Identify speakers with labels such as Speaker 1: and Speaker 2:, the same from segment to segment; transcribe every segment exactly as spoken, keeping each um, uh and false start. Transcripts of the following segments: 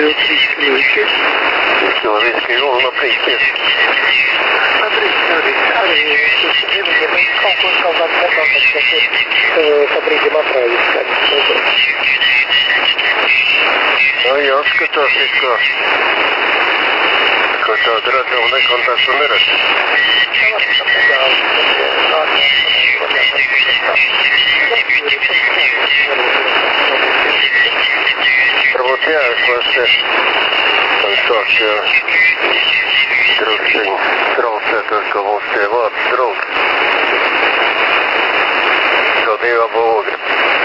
Speaker 1: trīs
Speaker 2: Cilvēki un labrīt ir.
Speaker 1: Labrīt, labrīt. Arī šis deviņi mēs kaut ko kaut kāds nepamats, kas ir pa brīdim atrādīt skaļi.
Speaker 2: Nu, jāskatās, it kā, ka tāda redzama nekontaktu neredz. Varbūt jāizklāst, un sāk drusciņi traucēt, ka mums tie vārds draugi. Kaut divi abo ogri.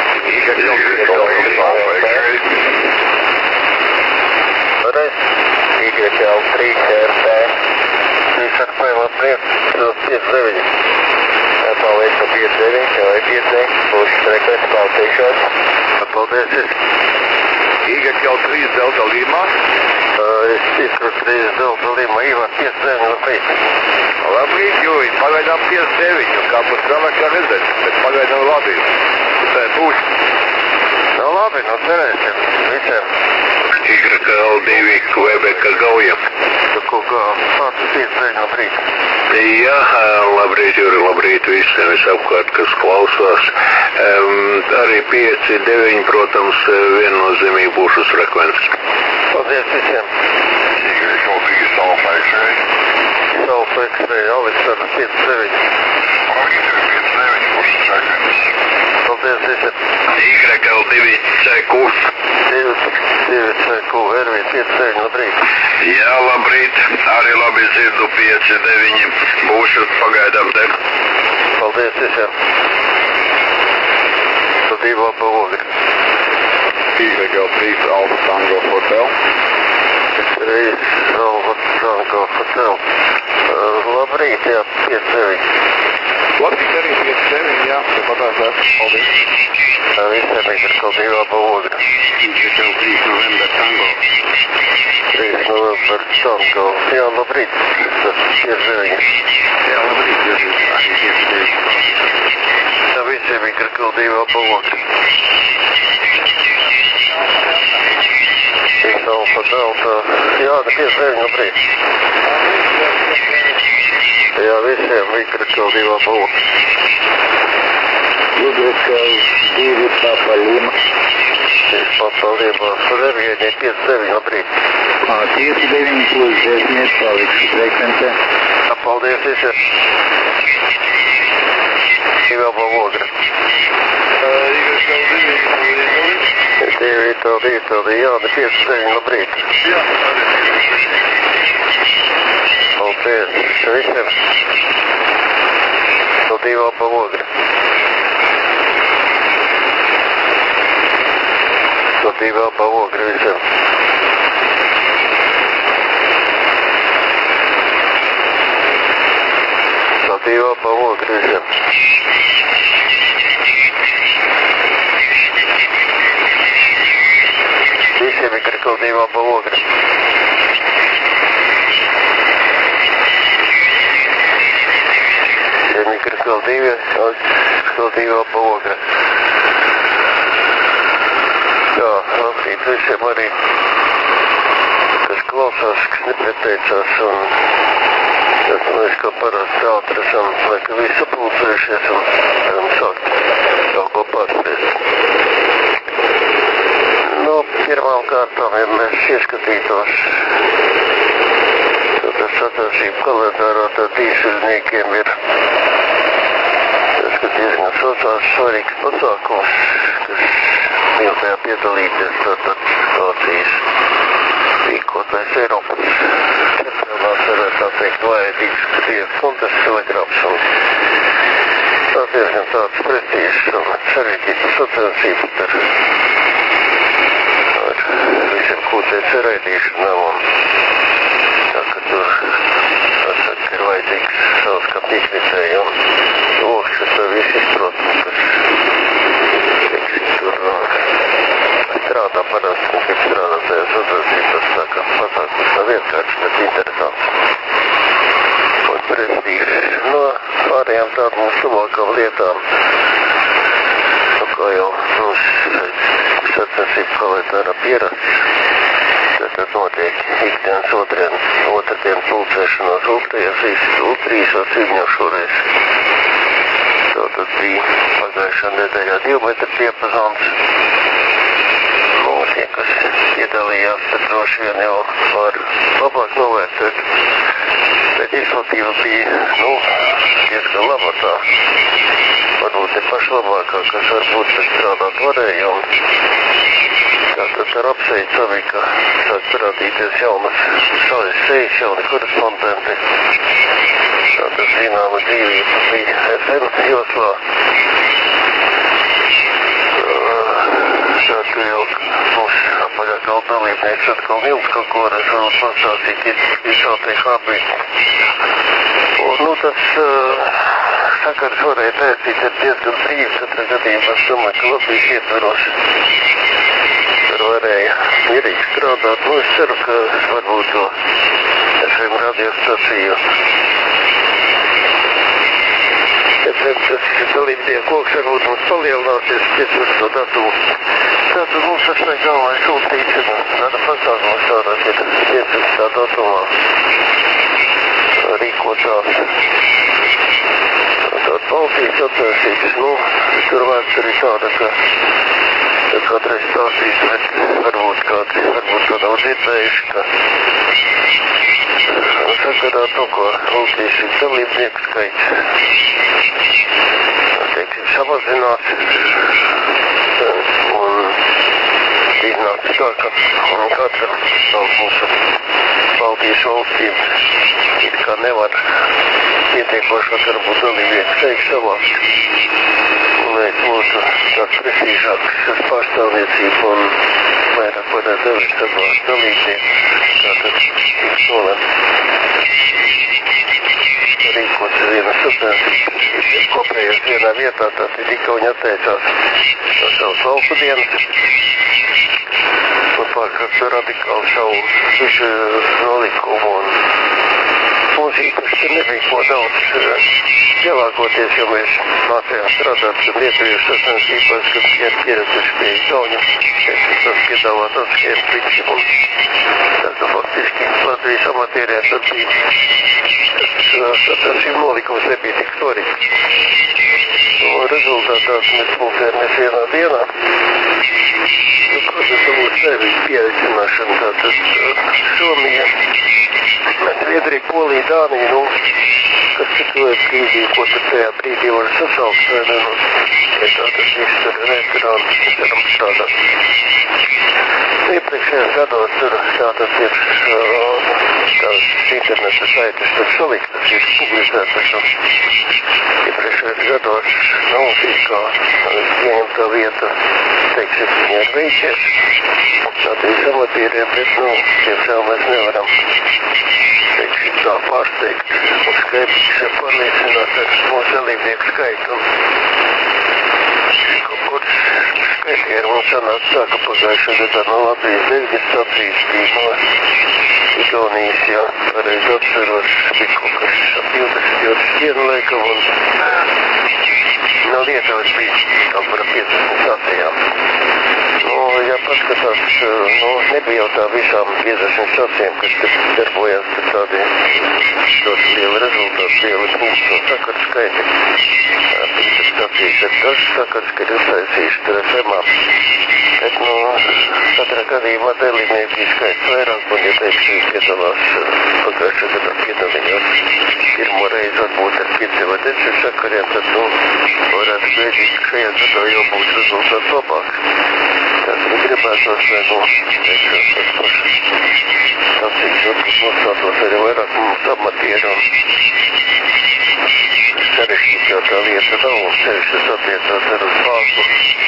Speaker 2: Pareiz? Y L trīs R P. trīs R P labrīt, pieci deviņi. Paldies par pieci deviņi, tev ir pieci deviņi, būs frekvents paldiešos. Paldies.
Speaker 3: Y L trīs Delta Lima.
Speaker 2: Es izskatu trīs Delta Lima, Ivar pieci deviņi labrīt.
Speaker 3: Labrīt, Jūri, pagaidām pieci deviņi, un kā būs vēlāk kā redzēt, bet pagaidām labi. Tā būs.
Speaker 2: Nu labi, nu cerēsim visiem.
Speaker 3: Y L divi Kvebeka Gauja.
Speaker 2: Tu ko kā, pats pieci deviņi labrīt.
Speaker 3: Jā, labrīt, Jūri, labrīt visiem visapkārt, kas klausās. Um, arī pieci deviņi, protams, viennozīmīgi būs uz frekvences.
Speaker 2: Paldies visiem.
Speaker 3: Y L divi Salfa X-ray.
Speaker 2: Salfa X-ray, Aleksandrs pieci deviņi.
Speaker 3: pieci deviņi būs uz frekvences.
Speaker 2: Paldies visiem.
Speaker 3: Y L divi C Q.
Speaker 2: divi C Q, Ervī pieci deviņi labrīt.
Speaker 3: Jā, labrīt, arī labi dzirdu pieci deviņi, būšu pagaidām te.
Speaker 2: Paldies visiem. Tu divi abo ogri.
Speaker 3: Y L trīs Alfa Tango Hotel.
Speaker 2: trīs Alfa Tango Hotel. Uh, labrīt, jā, pieci deviņi.
Speaker 3: Labrīt, arī pieci deviņi, jā, tāpatās esmu, paldies.
Speaker 2: Uh, visiem ir kaut divi abo ogri.
Speaker 3: Y L trīs November Tango.
Speaker 2: trīs November Tango. Jā, labrīt, pieci deviņi.
Speaker 3: Jā, labrīt, arī pieci deviņi.
Speaker 2: Jā, visiem ir kaut divi abo ogri. trīs Alfa Delta. Jā, pieci deviņi labrīt. Jā, visiem ir kaut divi abo ogri.
Speaker 1: Y L divi Papa Lima.
Speaker 2: Papa Lima. Sadarbieņi pieci deviņi labrīt.
Speaker 1: pieci deviņi plus desmit paliks frekvence.
Speaker 2: Paldies visiem. Divi abo ogri. Divi tādi, tādi, jā, pieci deviņi labrīt.
Speaker 3: Jā, arī.
Speaker 2: Paldies visiem. Tu divi abo ogri. Tu divi abo ogri visiem. Tu divi abo ogri visiem. Visiem ir kaut divi abo ogri. Visiem ir kaut divi, kaut divi abo ogri. Jā, labrīt visiem arī, kas klausās, kas nepieteicās, un tad mēs kā parasti ātri esam, lai ka visi pulcējušies un varam sākt kaut ko pārspēst. Nu, pirmām kārtām, ja mēs ieskatītos, tad ar sadarbību kalendārā tad dīzeļniekiem ir, tas, ka diezgan sociāls svarīgs pasākums, kas jau tajā piedalīties, tātad Vācijas rīkotais Eiropas čempionāts varētu tā teikt vajadīgs Krievas kontests telegrāfs un tā diezgan tāds prestīžs un sarežģītas sacensības ar, ar visiem kūtēs raidīšanām un tā, ka tur, tāsaka, ir vajadzīgs savs kā pīknicēji un loks, kas to visu izprot, kas, teiksim, tur strādā parasti, un kaip strādā tajā sacensības, tā kā pasākums nav vienkārši, bet interesants un prestīžs. No pārējām tādām labākām lietām, nu kā jau mums sacensību kalendārā pierasts, Tad notiek ikdienas otrien, otrdien pulcēšanās Ultrijās, Ultrīšos Igņo šoreiz. Tātad bija pagājušā nedēļā divu metru diapazons. Nu, tie, kas piedalījās, tad droši vien jau var labāk novērtēt. Bet izplatība bija, nu, diezgan laba tā. Varbūt ne pašlabākā, kas varbūt tad strādāt varēja. Tātad ar apsveicu arī, ka sāk parādīties jaunas savas sejas, jauni korespondenti. Tātad zināma dzīvība bija F M joslā. Tātad jau mums apaļā galda dalībnieks atkal Nils kaut ko varēs varbūt pastāstīt, visātai hābi. Un, nu, tas uh, sakars varēja pēcīt ar diezgan brīvs, katrā gadījumā es domāju, ka Latvijas ietveros. Tur varēja mierīgi strādāt. Nu, es ceru, ka varbūt to F M radiostaciju. F M tas dalībnieku loks varbūt mums palielināsies piecpadsmito datumu. Tātad mums tas ne galvenais sūtīšana. Tāda pasākuma strādāt ir piecpadsmitā datumā rīkotās. Tātad Baltijas atvērsības, nu, tur vērts arī tāda, ka tad kādreiz stāstīs, bet varbūt kādi, varbūt to nav dzirdējuši, ka sakarā to, ko Baltijas dalībnieku skaits, teiksim, samazinās un iznāca tā, ka katra no mūsu Baltijas valstīm it kā nevar pietiekošāk varbūt dalībnieku skaits savākt. Lai būtu tāds precīzāks pārstāvniecība un vairāk varētu devis atbalstu dalībnieku. Tātad tiks nolēmts rīkot viena sacensības kopējās vienā vietā, tātad Ikauņi atteicās no savas lauku dienas. Un pārkārt radikāli savu visu nolikumu un mums īpaši tur nebija ko daudz ielāgoties, jo mēs mācījām strādāt ar lietuviešu sacensībās, kad ir pieredzējuši pie Ikauņa, tas piedāvā tāds schēmu triksi un tad faktiski Latvijas amatieriem tad bija sacensību nolikums nebija tik svarīgi. Un rezultātā mēs pulcējamies vienā dienā. Nu, protams, mums nebija pieredzināšana, tātad Somija, Zviedrija, Polija, Dānija, nu, kas citoja brīdī, ko tad tajā brīdī var sasaukt, vai ne, nu, ja tātad viss tur veterāni, mēs varam strādāt. Iepriekšējās gados tur tātad ir tās interneta saites tur saliktas, ir publicētas, un iepriekšējās gados, nu, it kā ieņemtā vieta, teiksim, viņa ir veicies, tātad amatieriem, bet, nu, tiešām mēs nevaram, teiksim, tā pārsteigt un skaidrs pārliecināt ar mūsu dalībnieku skaitu. Kaut kur skaitīgi mums sanāk tā, ka pagājušā gadā no Latvijas deviņas sacīs bija no Igaunijas, jā, pareizi atceros, bija kaut kas ap divdesmit, divdesmit vienu laikam, un no Lietuvas bija tā par piecdesmit sacījām. Nu, ja paskatās, nu, nebija jau tā visām piecdesmit sacījām, kas te darbojās, tad tādi ļoti lieli rezultāti, lieli punkti un sakaru skaiti. Pirms sacīs, bet tas sakars, ka ir uztaisījuši tur F M-ā. Bet, nu, katrā gadījumā dalībnieki skaits vairāk, un, ja teiksim, piedalās pagājušā gadā piedalījās pirmo reizi varbūt ar pieciem vai desmit sakariem, tad, nu, varētu gaidīt, ka šajā gadā jau būs rezultāts labāks. Tas ir gribētos, lai, nu, teiksim, tas pašas sacīs, varbūt nostātos arī vairāk mums amatieri un sarežģītākā lieta nav, un sevišķi attiecās ar uz māku.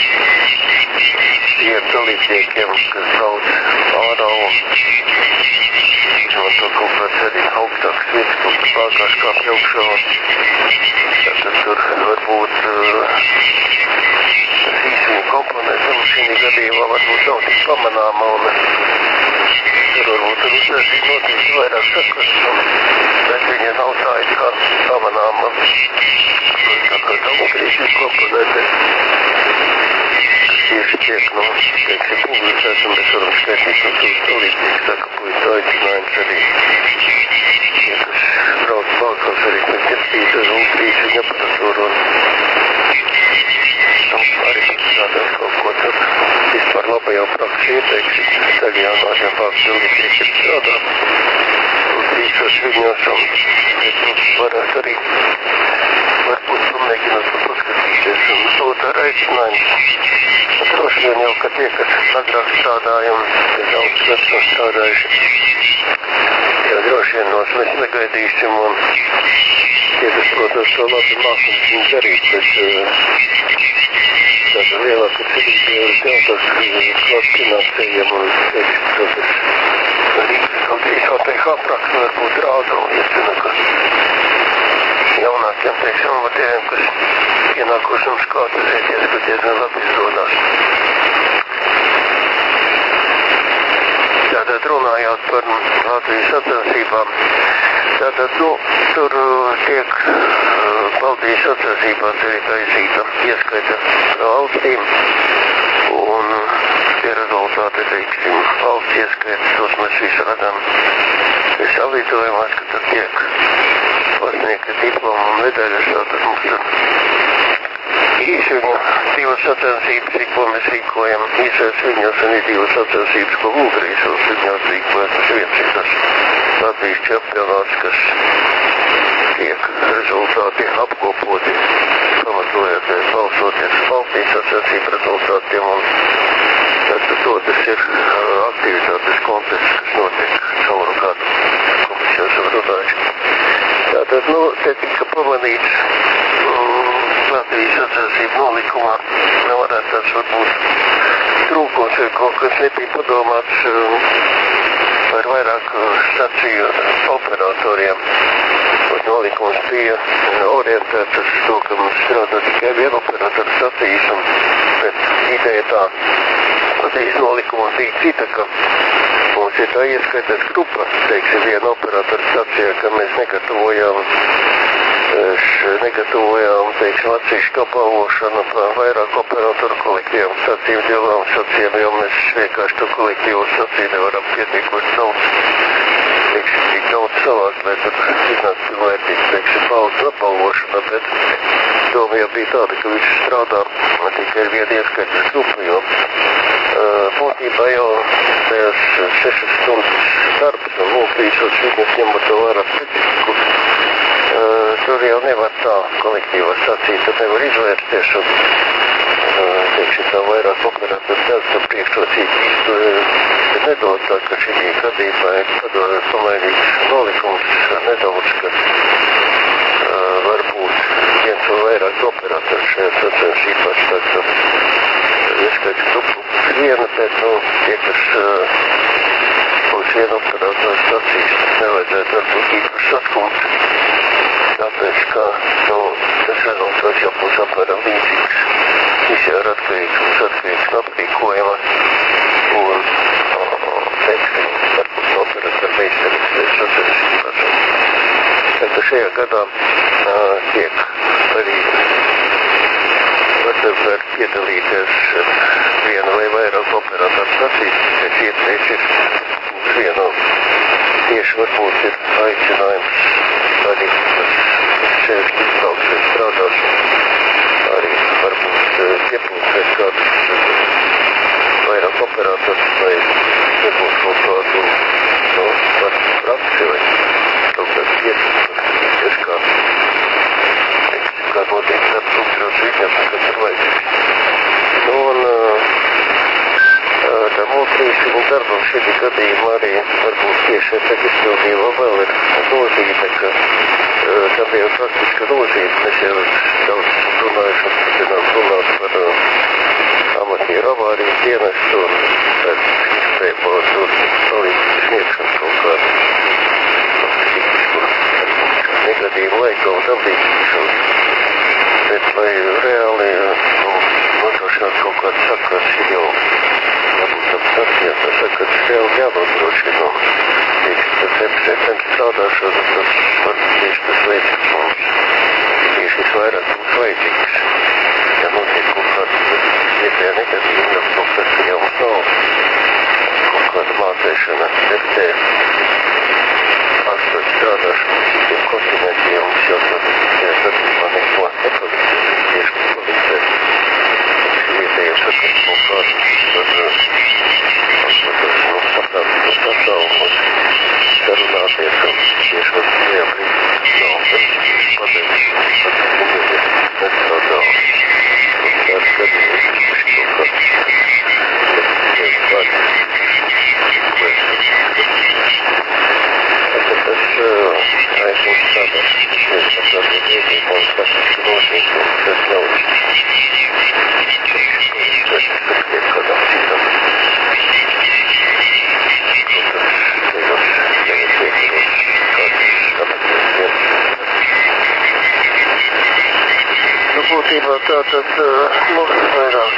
Speaker 2: Tiem dalībniekiem, kas brauc ārā un izmanto kaut kāds arī augstāks vietas, kaut kas pārkārši kā pļaukšā. Tad tur varbūt uh, tas īsuma komponents šī gadījumā varbūt nav tik pamanāma un tur varbūt tur uzsvērsīt notiek vairāk sakars, bet viņa nav tā it kā pamanāma. Tā kā nav krīzes komponente. tieši tiek, nu, teiksim, publicēts, un mēs varam skaitīt un tos dalībnieks, tā ka būtu aicinājums arī, ja kas brauc balsos arī pēc ķerstīt ar un trīs viņa aparatūru un nu, arī strādāt kaut ko tad vispār labajā praksi ieteiksim, tagad jau nākam pāris dalībnieki ir strādā un trīsos viņos un es varētu arī varbūt pamēģināt un paskatīties un būt ar aicinājumu. Droši vien jau, ka tie, kas agrāk strādāja un kas daudz gads nav strādājuši, jau droši vien nos mēs negaidīsim un tie, kas, protams, to labi mākums viņu darīt, bet tāda lielāka cerība jau ir jautās klāt finansējiem un teiksim, tas Rīgas kaut īsā teikā praksa varbūt rāda un iecina, ka jaunākiem, teiksim, vadījiem, kas ienākuši mums kādu zēties, ka diezgan labi izrodās. Tātad runājot par Latvijas sacensībām, tātad, nu, tur tiek Baltijas sacensībās arī taisīta ieskaita valstīm, un tie rezultāti, teiksim, valsts ieskaitas, tos mēs visi radām, visi salīdzojumās, ka tur tiek pasniegta diploma un medaļas, tātad mums tur īsviņu divas sacensības, ko mēs rīkojam, īsais viņos un ir divas sacensības, ko Ultrīsos viņos rīkojam, tas viens ir tas Latvijas čempionāts, kas tiek rezultāti apkopoti, pamatojoties, balsoties Baltijas sacensību rezultātiem, un tātad otrs ir aktivitātes kontests, kas notiek cauru gadu, ko mēs jau esam runājuši. Tātad, nu, te tika pamanīts um, Latvijas sacensību nolikumā, nevarētu tāds varbūt trūkums ir kaut kas nebija padomāts um, par vairāk staciju operatoriem. Un nolikums bija orientēts uz to, ka mums strādā tikai viena operatoru stacijas, un bet ideja tā, Latvijas nolikuma bija cita, ka mums ir tā ieskaitās grupa, teiksim, viena operatoru stacijā, ka mēs negatavojām, negatavojām, teiksim, atsevišķu apbalvošanu pa vairāk operatoru kolektīvām stacijām, divām stacijām, jo mēs vienkārši to kolektīvu staciju nevaram pietiekoši daudz, teiksim, tik daudz savākt, lai tad iznāk pilnvērtīgi, teiksim, paudas apbalvošana, bet doma jau bija tāda, ka viņš strādā tikai viena ieskaitas grupa, jo būtībā jau tajās sešas stundas darbs un Ultrīsos viņas ņemot to vairāk specifiku. Tur jau nevar tā kolektīvā sacīt, tad nevar izvērsties un, teiksim, tā vairāk operatoru darbs un priekšrocīgi īstu nedod tā, ka šī gadījumā ir padod pamainīgs nolikums nedaudz, ka varbūt viens vai vairāk operatoru šajā sacensībās, tā ka ieskaits grupu viena, bet, nu, tie, kas uh, būs viena operatoru stacijas, nevajadzētu varbūt īpaši saskumt, tāpēc, ka, nu, tas rezultāts jau būs apmēram līdzīgs. Viss jau ir atkarīgs, būs atkarīgs no aprīkojuma, un, teiksim, varbūt operatoru meistarības sacensībās. Tātad šajā gadā uh, tiek arī var piedalīties viena vai vairāk operatoru stacijas, pēc iespējas ir uz vienu. Tieši varbūt ir aicinājums arī, kas šeit izbrauksies strādās, arī varbūt piepūties kādus vairāk operatoru, lai nebūs kaut kādu, nu, varbūt praksi vai kaut kādu piedalīties kā kā notiek darbs Ultrīsos viņam, kas ir vajadzīgs. Nu, un tam Ultrīsos darbam šī gadījumā arī varbūt tieši tagad izpildījumā vēl ir nozīme, ka tam jau praktiska nozīme. Mēs jau daudz runājuši un turpinām runāt par amatieru avāriju dienestu un pēc iespējamo tur palīdzību sniegšanu kaut kādu psihisku negadījumu laiku un tam līdzīgi. Bet, lai reāli, nu, nodrošināt kaut kādu sakars, ir jau jābūt tam sarkiem, tas sakars reāli jānodrošina, nu, tieši tas epicentrs strādāšana, tas var tieši tas veids, kas mums tieši visvairāk mums vajadzīgs. Ja notiek kaut kāds vietējā negatīviem profesijām nav kaut kāda mācēšana dektē. Astoņi strādāšanu citiem kontinentiem, mums jau tad sadarbībā neko nepalīdzēs, tieši palīdzēs. Vietējiem sakars kaut kādu par atmatošanu patāpības pasaules sarunāties un tieši vēl tajā brīdī nav veicības padevis, tad mūgēties nestrādā. Un tāds gadījums to kāds tev vārds Tātad tas aizmūs strādās, tas saprātu diezīgi, un faktiski notiek, un tas nav tas sakiet kādam citam. Protams, tajos nevis iekaros kāds skapaties viens. Nu, būtībā tātad, nu, vairāk,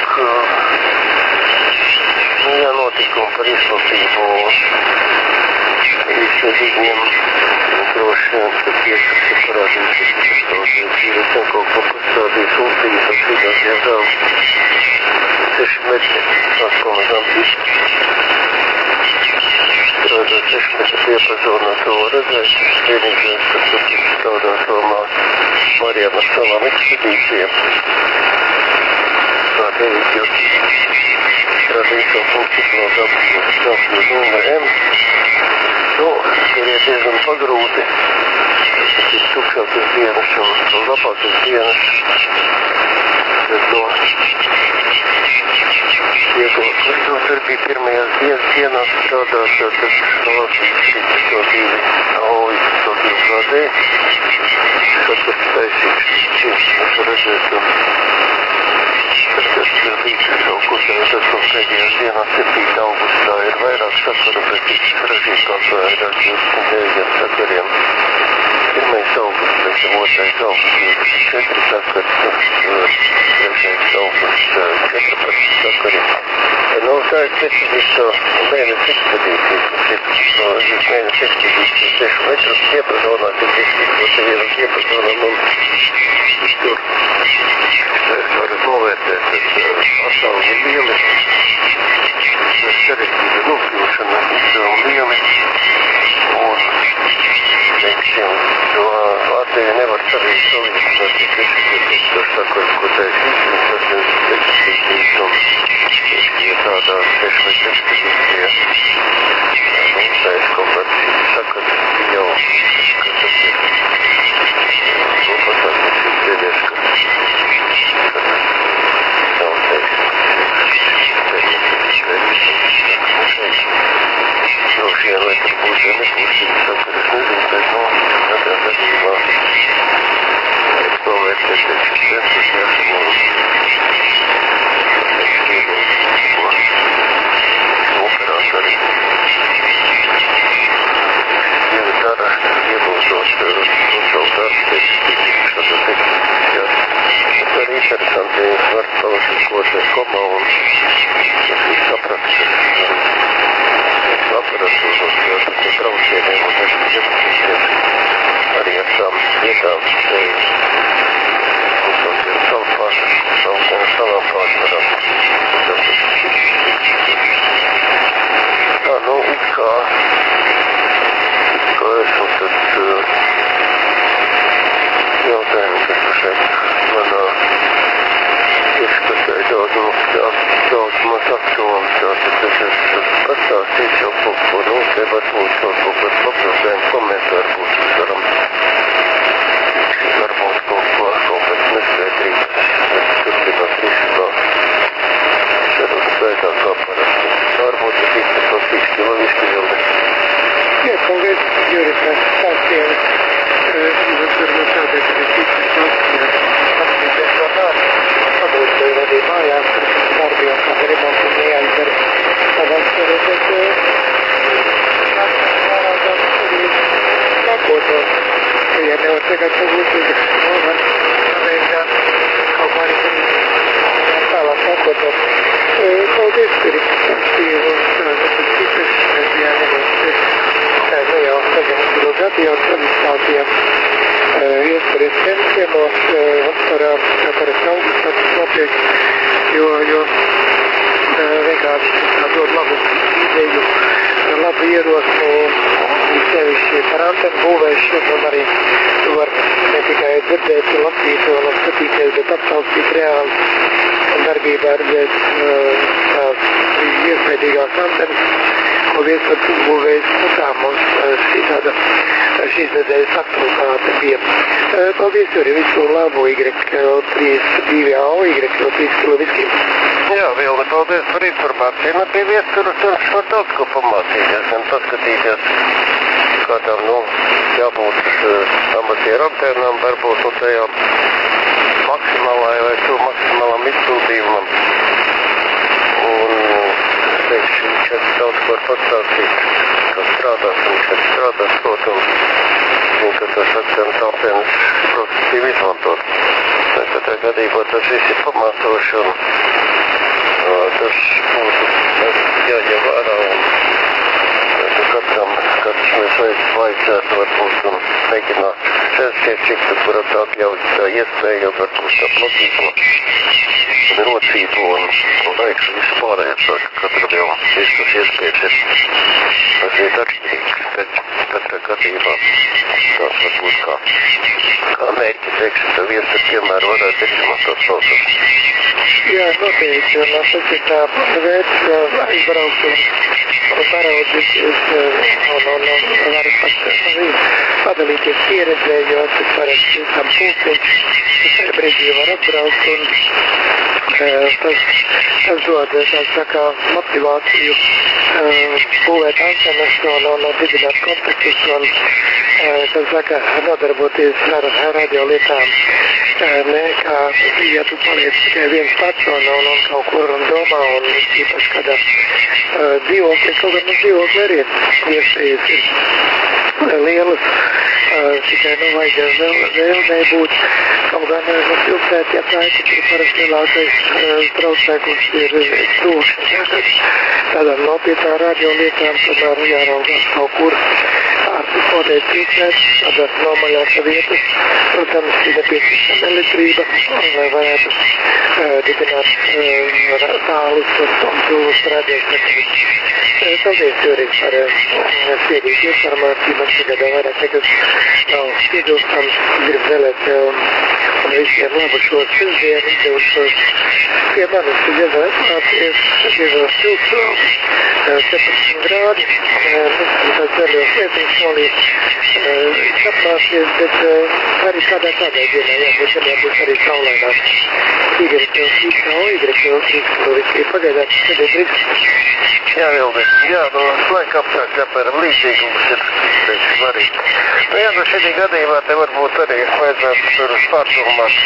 Speaker 2: nu, jā, notikumi par izplatību īsti ziņiem, droši vien, ka tiesas ir parādījušies, ka stāvdien dzīves un kaut ko pastādījis ultīs un citās jāžēl. Seši metri atpamazām visu. Strādā seši metri diapazonā to redzēt. Vienīgais, kas tur tādā somā Marijam ar savām ekspedīcijām. Kā devīt jau strādījis un punktus no W M. Nu, tur ir diezgan pagrūti. Tas ir tukšākas dienas un labākas dienas. Bet no iegūt, to tur bija pirmajās dienas dienās strādāt, tad Latvijas trīsdesmit divi auji, to divu gādē. Sakars taisīgs šķiet, mēs redzēt, un tas, kas ir līdz savu kursēju, tas un pēdējās dienās septītā augustā ir vairāk sakaru, bet ir sarežģītāk vairāk divdesmit deviņiem sakariem. Pirmais augusts, pēc otrais augusts, divdesmit četri sakari, trešais augusts, četrpadsmit sakari. Nu, tā ir specifiska mēnesis ekspedīcija, kas ir no mēnesis ekspedīcija sešu metrus diapazonā, kas ir izpota vienu diapazonam un tur varat novērtēt, tad atstāvumi ir lieli, sarežģīta nokļūšana izdevumi lieli un, teiksim, to atdevi nevar sarīt salīdzināt, ja desmit sakaru, ko taisīs, un tas ir ekspedīcijas un ja tādā sešmetru ekspedīcijā, nu, tā ir kaut kāds cits sakars jau, ka tas ir, nu, pasāk, tas ir pēdējais, ka nav teiksim, droši vien, vai tur būs, ja nebūs cits sakars, es nezinu, bet, nu, katrā gadījumā vajag novērtēt, teiksim, centus nesamu operātori. Dievi dara, iebūsot to savu darbu, teiksim, šādā ekspedīcijā. Tas arī interesanti, ja jūs varat palasīt, ko tas komā un tas ir saprast, ka aparatūru, jo tas ir traucieniem un tas ir iepazīties arī ar tām vietām, un ir savu pārsvaru, savu savām pārsvarām. Tā, nu, it kā, it kā esmu tad uh, jautājumi, kas šeit manā ieskatē daudz, daudz maz aktualitāti, tad es pastāstīšu jau kaut ko, nu, te varbūt kaut ko par papildējumu komentāru būs, mēs varam, varbūt kaut ko, kaut pēc nesvētrības, turpināt risināt. Sarunas veidā kā parasti. Varbūt ir īsti tos īsti vēl izpildi.
Speaker 1: Jā, paldies, Juris, mēs stāstījām, tur no tādēļ, ka ir īsti stāstījām, apsīties no tās, pabūt arī mājās, darbījām kāda remonta un neaizdara. Tādās redzēt, nārādās arī nākotos, ja nevar tagad pabūt, no var mēģināt kaut kā arī tālāk nākotos. Paldies, kuri stāstīja un tādas citas, mēs bijām vienos, tā nu jau tagad kilo gadi jau tādiem iesparies centienos vasarā, kā parasti augustā tas notiek, jo, jo dod labu ideju, labu ierosmu, sevišķi par antenu būvēšanu, un arī tu var ne tikai dzirdēt, lasīt un skatīties, bet aptaustīt reāli darbībā redzēt tās iespējīgās antenas, ko viens var uzbūvējis, nu tā mums šī tāda šīs nedēļas aktualitāte bija. Paldies, Juri, visu labu Y trīs divi A, Y trīs kiloviskiem.
Speaker 2: Jā, Vilni, paldies par informāciju. Nu, pie viesturas tur var daudz ko pamācīties un paskatīties, kādām, nu, jābūt uh, amatieru antēnām, varbūt no tajām maksimālai vai to maksimālam izpildījumam. Un, teikšu, viņš ir daudz ko var pastāstīt, kā strādās, viņš ir strādās, protams, un ka tas akcents antēnas produktīvi izmantot. Katrā gadījumā tas viss ir pamācoši un uh, tas būtu jāņem vērā un katram, katrs mēs vajadzētu varbūt un mēģināt censties, cik tas varat atļaut tā iespēja, varbūt tā platība un rocība un, un laiks un visu pārējais, katram jau visas iespējas ir mazliet atšķirīgs, bet katrā gadījumā tās varbūt kā, kā mērķi, teiksim, tā viens ar piemēru varētu izmantot saucas.
Speaker 1: Jā, noteikti, un tas ir tā vērts aizbraukt un paraudzīties un, un, un var pat padalīties pieredzē, jo tas parasti tam pulciņš, tas ar brīdī var atbraukt un tas, tas dod, tā saka, motivāciju būvēt antenas un, un, un dibināt kontaktus un, tā saka, nodarboties ar radio lietām. Ne, kā, ja tu paliec tikai viens pats un, un, un kaut kur un domā un īpaši kādā uh, dzīvokļi, kaut gan uz dzīvokļi arī iespējas ir lielas, uh, tikai, nu, vajag vēl, vēl nebūt, kaut gan, nu, pilsēti, ja tā ir, tur parasti lielākais uh, traucēkums ir trokšņi, ja, tad tādām nopietnām radio lietām, tomēr jāraugās kaut kur ārpus noteikti pilsētas, tādās nomaļās vietas, protams, ir nepieciešama elektrība, lai varētu uh, dibināt uh, tālus un tuvus radiostacijas. Uh, paldies, Juri, par uh, spiedīgu informāciju. Man tagad vairāk nekas nav piebilstams. Gribu vēlēt um, un visiem labu šo sestdienu, izdevušos pie manis iezvēlēties, iezvēlēties pilsētu, uh, septiņdesmit grādi, uh, tas ceļos lietiņš nolīt, uh, sapnāties, bet uh, arī kādā tādā dienā, jā, bet vienā būs arī saulēnāk. Y trīs A, Y trīs kiloviskiem pagaidām, tas ir brīdis.
Speaker 2: Jā, Vilni, jā, nu, laika apstākļi apmēram līdzīgi mums ir, teiksim, svarīgi. Nu, jā, nu, šī gadījumā te varbūt arī vajadzētu tur pārdomāt,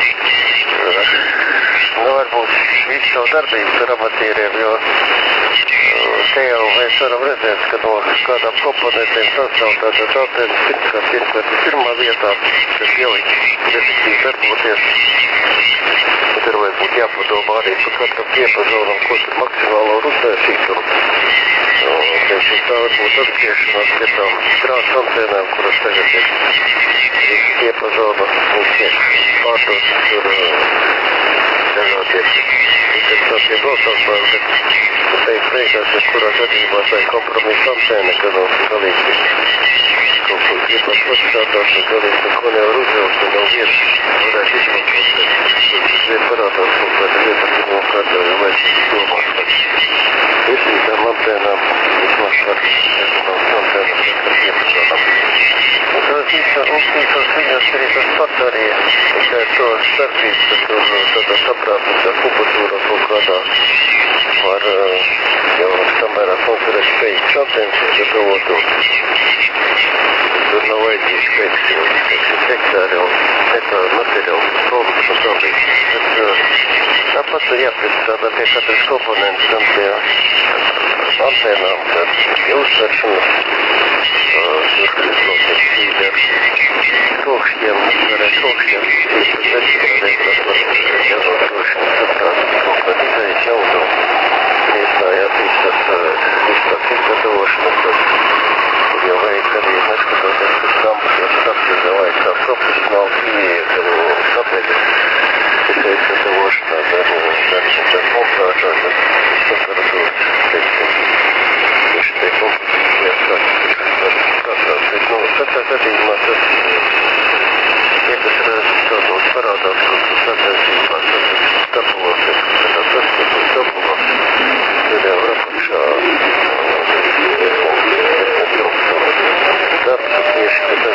Speaker 2: nu, varbūt visu savu darbību ar amatieriem, jo te jau mēs varam redzēt, ka no kādām komponentiem sastāv tātad antenas pirmkārt, pirmkārt ir pirmā vietā, kas jau ir efektīvi darboties. Tur vajag būt jāpadomā arī par katram diapazonam, ko tur maksimālo var uztaisīt. Un, un, teiksim, tā varbūt atgriešanās pie tām krāsas antēnām, kuras tagad ir visu diapazonu un tiek pārdotas tur dažādiem interesantiem nosaukumiem, bet teikt beigās, ja kurā gadījumā tā ir kompromisa antēna, ka nav galīgi kaut ko gribam pastrādāt un galīgi neko nevar uzvilkt un nav vietas, varētu izmantot. Vien parādās kaut kāda vieta, pirmo kārtā, jo vajag domāt par visiem tām antēnām, vismaz par tām antēnām, par diapazonam. Un tās visas uzsnīcās viņas arī tas pats arī, tikai to starpības, ka tur tādā saprātnīcā kubatūrā kaut kādā var jau samērā konkurēt spējīgs antēnas gatavotu. Tur nav vajadzīgs, teiksim, teiksim, hektāri un hektāri materiāli produkts un tālāk. Bet tāpat ir jāpiestrādā pie katras komponentes, gan pie antēnām, tad pie uztveršanas, tur notiek cīņa ar trokšņiem, ar trokšņiem, tas arī tas var jānodrošina saprāt kaut kādu izējas jaudu. Iestājās visas, visas izgatavošanas, tad jau vajag arī neskatoties pēc kampus, jo sapņi jau vajag tā profesionāli pieeja, ka sapņi visai izgatavošanā, gan montāžā, gan temperatūra.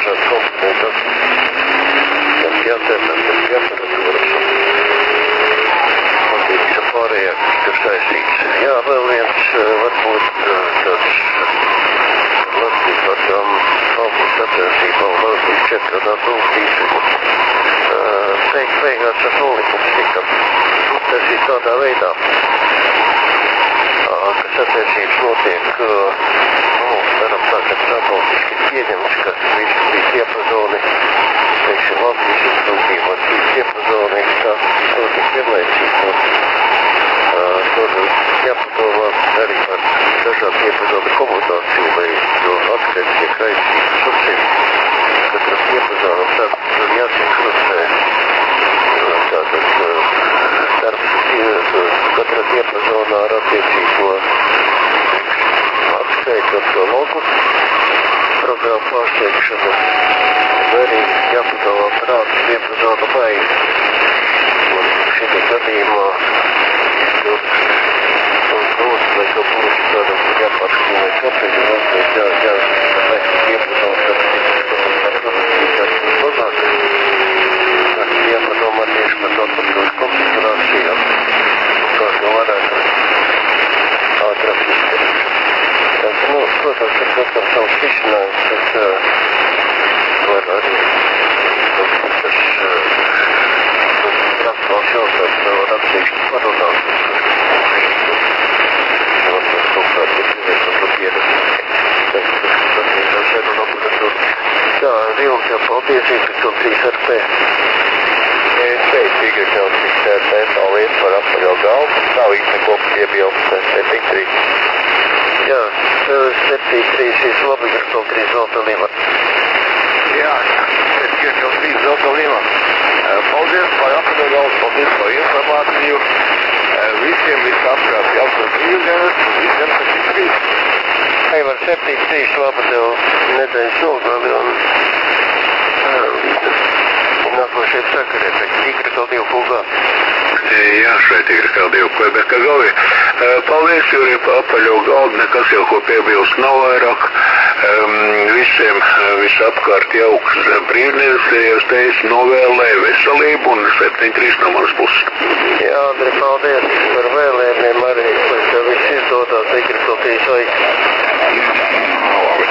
Speaker 2: dažādas komponentas, kas jātērnās ar temperatūras. Motīgs ar pārējā, kas tur saistīts. Jā, vēl viens varbūt tāds Latvijas vārtām valsts sacensībā un Latvijas čempionāta rungtīs. Teikt, beigās ar nolikums tika uztaisīt tādā veidā, ka sacensības notiek, nu, varam tā, ka starptautiski pieņemts, ka visi bija diapazoni, teiksim, Latvijas iztrūkībā bija diapazoni, tā notiek vienlaicīgi. Tur jāpadomā arī par dažādu diapazonu komunikāciju, lai jo akcents tiek raidīts šurcim, katram diapazonam, tad tur jāsinhronizē. Tātad starp katra diapazonā ar attiecīgo atskaitu ar to logu programmu pārsteigšanu, vai arī jāpadomā par ātru diapazonu baigi. Un šī gadījumā un būs, lai to būs tādam jāpārskīmē kapīgi, un mēs jā, jā, lai diapazonu, tad tas mazāk. Jāpadomā tieši par datoru konfigurācijām, kā to varētu ātrāk izdarīt. Nu, protams, ka katram savs risinājums, bet uh, var arī tas aktuāls jautājums var atsevišķi parunāt. Un tas kaut kā ir vienkārši pieredzi. Tas ir tā sēdu laboratoriju. Jā, Rīvums jau paldies, Infekcija trīs R P.
Speaker 4: Es teicu, ka jau cik tērpēs paldies par apaļo galvu. Nav īsti neko piebilst septiņi trīs.
Speaker 2: Jā, septiņi trīs ir labi, ka to trīs zelta līmeni.
Speaker 1: Jā, septiņi trīs zelta līmeni. Paldies par apaļo galvu, paldies par informāciju. Visiem visapkārt jautājums brīvdienas, visiem septiņi trīs.
Speaker 2: Hei, var septiņi trīs labi tev nedēļas nogali un nākošais sakarē, bet Tigri K divi Bulgā.
Speaker 3: Jā, šeit Tigri K divi Kvebeka Gavi. Paldies, Juri, pa apaļo galdu, nekas jau ko piebilst nav vairāk. Visiem visapkārt jauks brīvdienas, ja es teicu, novēlēju veselību un septiņi trīs no manas puses.
Speaker 2: Jā, Andri, paldies par vēlējumiem arī, lai tev viss izdodās, Tigri K divi sveiki.
Speaker 4: Labi,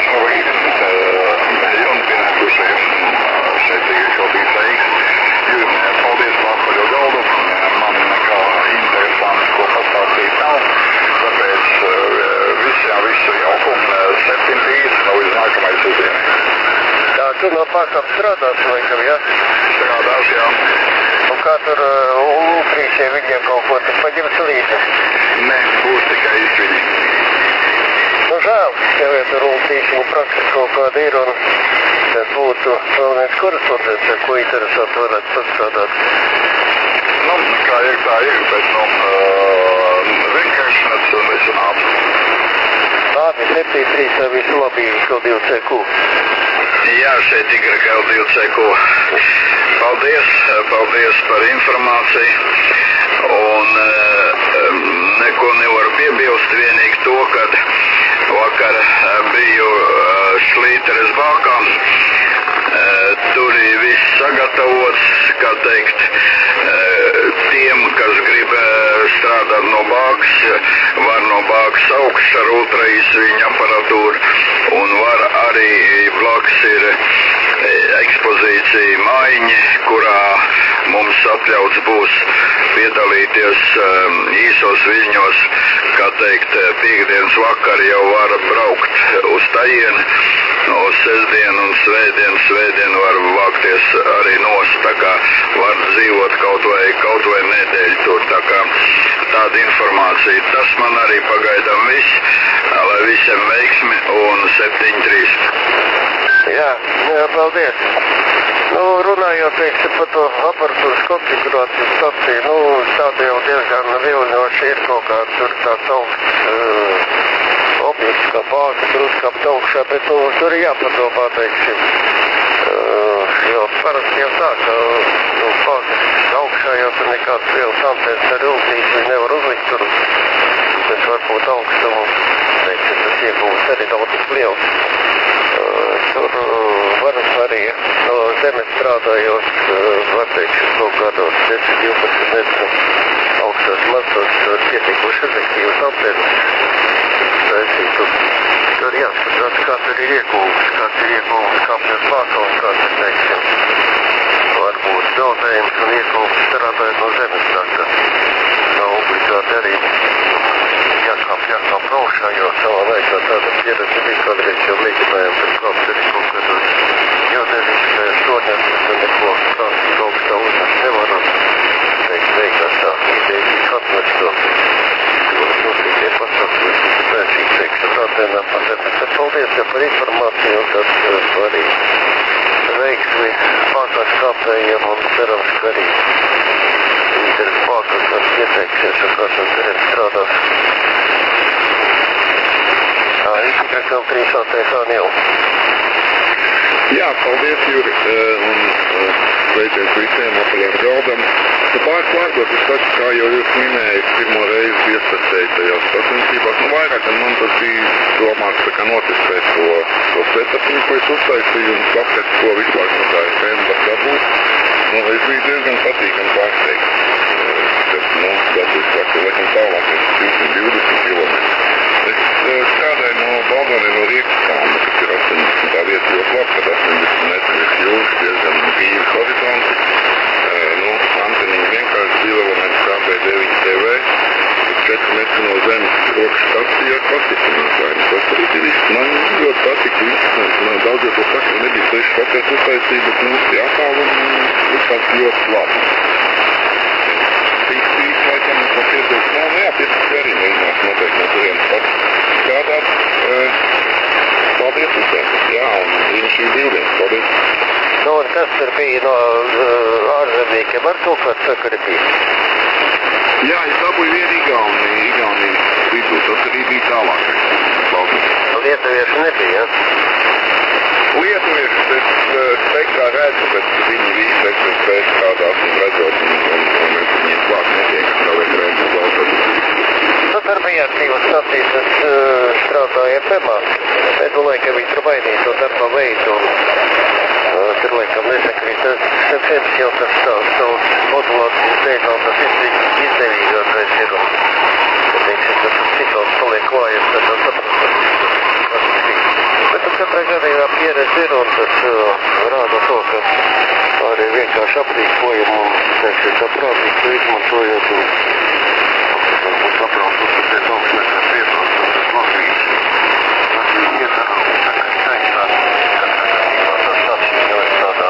Speaker 4: labi, jums pienākušajiem. Šeit Tigri K divi sveiks. Jums paldies par apaļo galdu. Man nekā interesanti, ko pastāstīt nav. Tāpēc visiem visu jaukumu septiņi trīs un līdz nākamai sēdienai.
Speaker 2: Tā, tu no pakāp strādās, laikam, jā?
Speaker 4: Strādās, jā.
Speaker 2: Un kā tur Ultrīšie viņiem kaut ko tu paņems līdzi?
Speaker 4: Nē, būs tikai izviļi.
Speaker 2: Nu, žēl, tev jau tur Ultrīšiņu praksa kaut kāda ir un tad būtu vēl viens korespondents, ar ko interesanti varētu pastrādāt.
Speaker 4: Nu, kā ir, tā ir, bet, nu, uh, vienkārši nes nesanāca.
Speaker 2: Labi, septiņi trīs, tā visu labi, K divi C Q.
Speaker 4: Jā, šeit Tigri K divi C Q. Paldies, paldies par informāciju. Un uh, neko nevaru piebilst, vienīgi to, kad vakar biju uh, Šlīteres bākā. Uh, tur ir viss sagatavots, kā teikt, uh, tiem, kas grib uh, strādāt no bākas, var no bākas augsts ar ultraīsviņu aparatūru, un var arī blakus ir uh, ekspozīcija maiņi, kurā mums atļauts būs piedalīties um, īsos viļņos, kā teikt, piekdienas vakar jau var braukt uz tajienu, uz sestdienu un svētdienu, svētdienu var vākties arī nost, tā kā var dzīvot kaut vai, kaut vai nedēļu tur, tā kā tāda informācija. Tas man arī pagaidām viss, lai visiem veiksmi un septiņi trīs.
Speaker 2: Jā, jā, paldies. Nu, runājot, teiksim, par to aparatūras konfigurāciju staciju, nu, tāda jau diezgan vilņoši ir kaut kā tur tāds augsts uh, objekts, kā bāka, drusku ap augšā, bet nu, tur ir jāpadomā, teiksim, uh, jo parasti jau tā, ka nu, bākas augšā jau tur nekāds liels antens ar ilgīs, viņi nevar uzlikt tur, bet varbūt augstumu, teiksim, tas iegūst arī nav tik liels. Uh, tur, uh, varu arī no zemes strādājot, var teikt, kaut kādos desmit divpadsmit metru augstos mazos pietikuši efektīvas antenas taisītu. Tur jāskatās, kā tur ir iegūts, kāds ir iegūts kāpjot mākā un kāds ir, teiksim, varbūt zaudējums un iegūts strādājot no zemes daka. Nav obligāti arī jākāp, jākāp augšā, jo savā laikā tāda pieredze bija kādreiz jau mēģinājām tur kāpt arī kaut kādos ģeodēziskajos soņās, bet neko tāds augstā uzmest nevaram. Teikt, beigās tā ideja tika atmest to. Notikie pasākumi, tāpēc šī teiksim tādēļ patērnes. Paldies ja par informāciju un tad arī veiksmi mākās kāpējiem un cerams, ka arī interes mākās var ieteiksies, un kāds un cerēt strādās. Tā, Y trīs A T H Nil.
Speaker 5: Jā, paldies, Juri, un sveiciens visiem apaļam galdam. Nu, pāris vārdos es saku, kā jau jūs minējat, pirmo reizi iestartēju tajās sacensībās. Nu, vairāk man tas bija domāts tā kā notestēt to, to setapiņu, ko es uztaisīju, un saprat, ko vispār no tā F M var dabūt. Nu, es biju diezgan patīkam pārsteigts, kad, nu, tas es saku, laikam tālāk, es simts divdesmit kilometri. Es strādāju no Baldoniem no Riekas kalna, kas ir astoņdesmitā vieta, ļoti labi, kad astoņdesmit metri virs jūras, diezgan brīvi horizonti. Nu, anteniņi vienkārši divi elementi K B deviņi T V, četri metri no zemes rokas stacija ar pastiprinātāju. Tas arī ir viss. Man ļoti patika viss. Man daudz jau to saka, nebija seši patēs uztaisīja, bet nu, tie attālumi likās ļoti labi. Trīs trīs laikam to piedēļ, nu, jā, piedēļ arī mēģinās noteikti no turienes pats strādāt. Paldies visiem. Jā, un brīnišķīgi brīvdienas. Paldies.
Speaker 2: Nu, un kas tur bija no uh, ārzemniekiem ar to, kāds sakari bija?
Speaker 5: Jā, es dabūju vienu Igauniju, Igaunijas vidū, tas arī bija tālākais. Paldies.
Speaker 2: Lietuvieši nebija, ja?
Speaker 5: Lietuvieši es spektrā redzu, bet viņi visi es spēju strādāt un redzot, un, un, un es viņiem klāt netiek, kas vēl ir redzu klausot.
Speaker 2: Nu, tur bija aktīvas stacijas, es uh, strādāju F M-ā. Es domāju, ka viņi tur mainīja to darba veidu, un uh, tur laikam nesakrīt. F M jau tas savs modulācijas dēļ nav tas izdevīgākais ir, un, teiksim, ka tas signāls paliek klājies, tad jau saprotu, kas tas ir. Bet tur katrā gadījumā pieredze ir, un tas uh, rāda to, ka arī vienkārši aprīkojumu, un, teiksim, tā prātīgi izmantojot, un varbūt saprāt, uzsasies augstnēkā pietos, un tas Latvijas, Latvijas ietara, un tā kā teikstā, ka tas stācija jau ir tādā,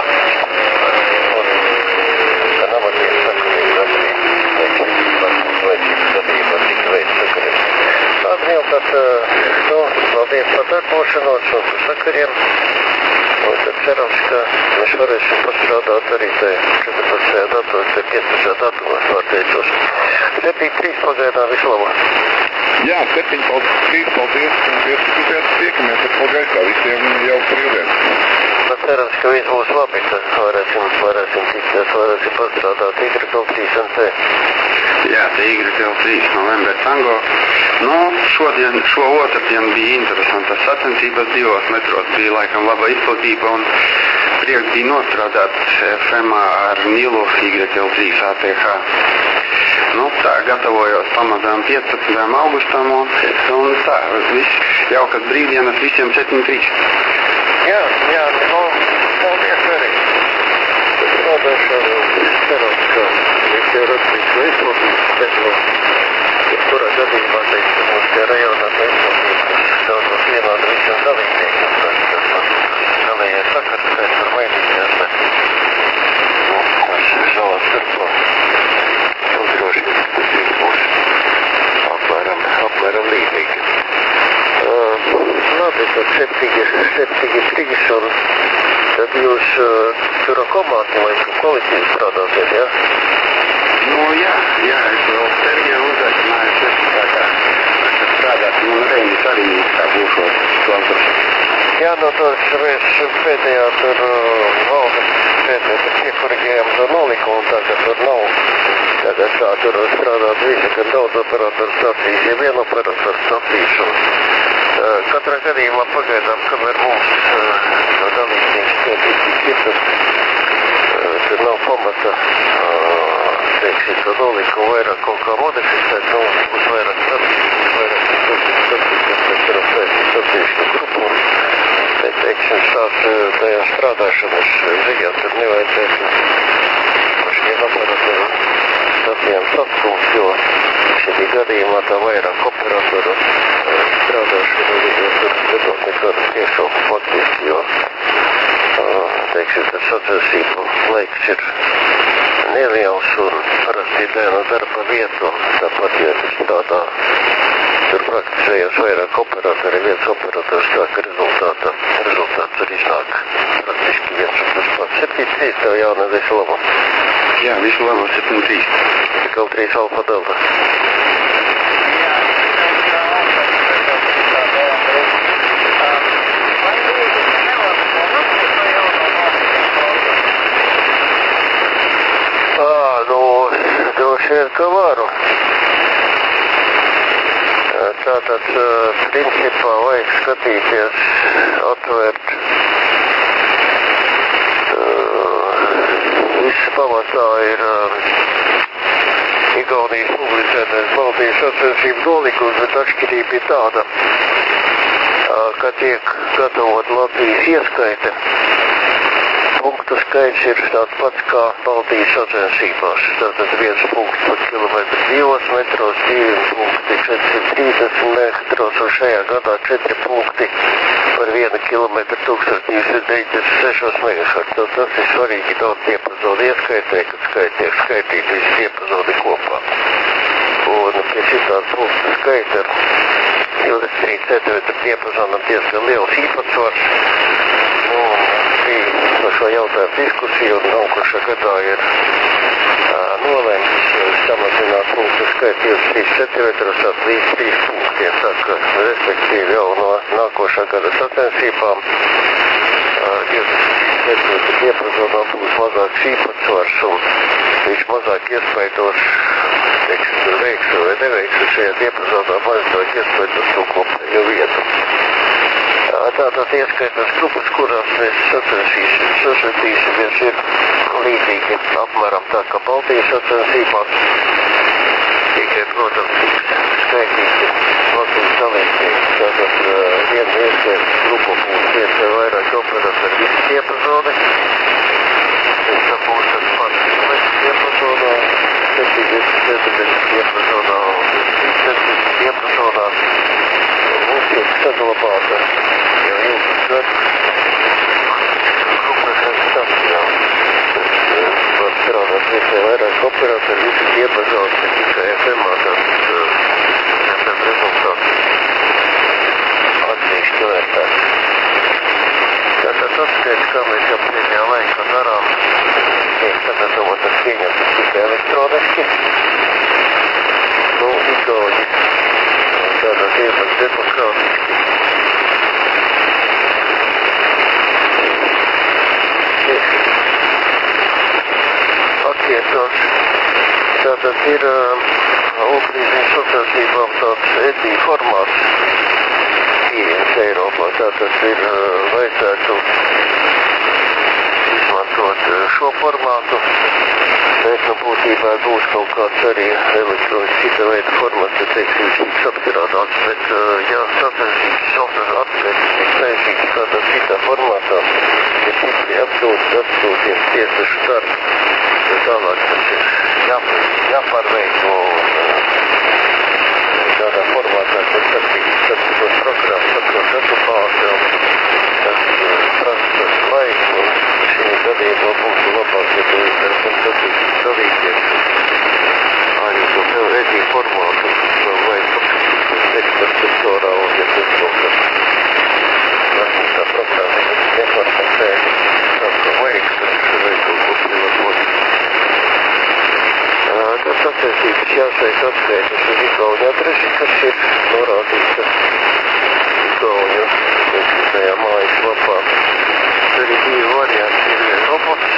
Speaker 2: ka navadījums sakarīgi arī, teiksim, varbūt vajadzības gadījumā tika veids sakarīgi. Adriel, tad, nu, paldies par darbošanos un par sakariem, un tad cerams, ka mēs varēsim pastrādāt arī te četrpadsmitajā datos, te piecpadsmitajā datos, var teicos. septiņi trīs pagaidām vislabāk.
Speaker 5: Jā, septiņi trīs paldies, un piecpadsmitajā tiekamies atkal gaisā visiem jau brīvdienas.
Speaker 2: Nu, cerams, ka viss būs labi, ka varēsim, varēsim tikties, varēsim pastrādāt Y trīs un T.
Speaker 6: Jā, te Y trīs novembra tango. Nu, šodien, šo otrdien bija interesantas sacensības divos metros, bija laikam laba izplatība un prieks bija nostrādāt F M-ā ar Nilu Y trīs A T H. Nu, tā, gatavojos pamazām piecpadsmitajam augustam un, un tā, viss jaukas brīvdienas visiem septiņi trīs.
Speaker 2: Jā, jā, nu, paldies arī. Strādāšanu, cerams, ka visi ir atbrīd vai izplatīts, bet, nu, kurā gadījumā, teiksim, mums tie rajonā izplatīts, daudzos vienādi visiem dalībniekiem, tad tas galējais sakars, pēc var mainīties, bet, nu, tas savā starpā, un droši, ka tas viss būs apmēram, apmēram līdzīgi. Uh, labi, tad septiņi, septiņi trīs, un tad jūs uh, tur ar komandu vai kolektīvu strādāsiet, ja?
Speaker 6: Nu, jā, jā, es vēl Sergiju uzaicināju, es tā kā strādāt, un Reinis arī tā būšot klausot.
Speaker 2: Jā, no tos mēs pēdējā tur valdes pēdējā tur iekorigējām to nolikumu, un tā, ka tur nav tagad tā tur strādāt visi, ka daudz operatoru stacijas, ja viena operatoru stacijas, un uh, katrā gadījumā pagaidām, kamēr mums uh, dalībnieks formāta, teiksim, to noliku vairāk kaut kā modificēt, nu, uz vairāk sacīšanas, vairāk sacīšanas, pēc varam taisīt sacīšanu grupu, bet, teiksim, sāk tajā strādāšanas ziņā, tur nevajadzētu pašiem aparatoru sacījām saskums, jo šī gadījumā tā vairāk operatoru strādāšana, jo tur nedod nekādu priekšroku faktiski, jo, teiksim, tas sacensību laiks ir neliels un parasti dēļ darba vietu, tāpat, ja tas tādā, tur praktizējas vairāk operatori, viens operators, tā ka rezultāta, rezultāts arī iznāk praktiski viens un tas pats. septiņi trīs tev jauna visu labu.
Speaker 6: Jā, visu labu, septiņi trīs.
Speaker 2: Tikau trīs alfa delta. Droši vien, ka varu. Tātad, principā, vajag skatīties, atvērt. Viss pamatā ir Igaunijas publicētais Baltijas sacensību nolikums, bet atšķirība ir tāda, ka tiek gatavot Latvijas ieskaite. Punktu skaits ir tāds pats kā Baltijas sacensībās. Tātad viens punkts par kilometru divos metros, divi punkti četrsimt trīsdesmit metros, un šajā gadā četri punkti par vienu kilometru tūkstoš divsimt deviņdesmit sešos megahertz. Tas ir svarīgi daudz diapazonu ieskaitē, kad skait tiek skaitīt visi diapazoni kopā. Un pie šitāda punktu skaita ar divdesmit trīs centimetru diapazonam diezgan liels īpatsvars. Nu, par šo jautājumu diskusiju un nākošā gadā ir uh, nolēmts samazināt punktu skaitu divdesmit trīs centimetros līdz trīs punktiem. Tā ka, respektīvi, jau no nākošā gada sacensībām uh, divdesmit trīs centimetru diapazonā būs mazāks īpatsvars un viņš mazāk iespaidos, teiksim, tur veiks vai neveiks, un šajā diapazonā mazāk iespaidos to kopējo vietu. Tātad ieskaitas grupas, kurās mēs sacensīsimies, ir līdzīgi apmēram tā kā Baltijas sacensībās. Tikai, protams, skaitīti Latvijas dalībnieki. Tātad viena ieskaitas grupa būs viens vai vairāk operatori visi diapazoni. Pēc tam būs tas pats kilometrs diapazonā, septiņdesmit centimetru diapazonā un trīs centimetru diapazonā. Mums tiek saglabāta jau ilgus gadus grupas stacijā. Tas var strādāt viens vai vairāk operatori, visi diapazoni, ne tikai F M-ā, tas rezultāts atsevišķi vērtēts. Tātad atskaits, kā mēs jau pēdējā laikā darām, tiek sagatavotas pieņemtas tikai elektroniski. Nu, Igauni. Tātad iemaz demokrātiski. Attiecās. Tātad ir Ukraiņu sacensībām tāds edī formāts pieejams Eiropā. Tātad ir vajadzētu izmantot šo formātu, bet nu būtībā būs kaut kāds arī elektronisks cita veida formāts, ja teiksim, šīs apstrādāts, bet ja sacensības šotas atskaitas tiek taisīts tādā citā formātā, ja citi apsūdz, apsūdzies tiesašu darbu, tad tālāk tas ir jāpār, jāpārveido tādā formātā, kas sacītas, sacītos programmas, sacītos datubāzi, tas prasas laiks, un šī gadījumā būtu labāk, ja tu esam sacītas dalīties arī to tev edī formātu, vai eksperts sektorā, un ja tas kaut kas varbūt tā programma nekonstatē, tā kā vajag, tad vai kaut ko pilotot. Tas sacensības jāsais atskaitas uz Igauņu adresi, kas ir norādīta Igauņu tajā mājas lapā. Tur ir divi varianti, ir viens robots,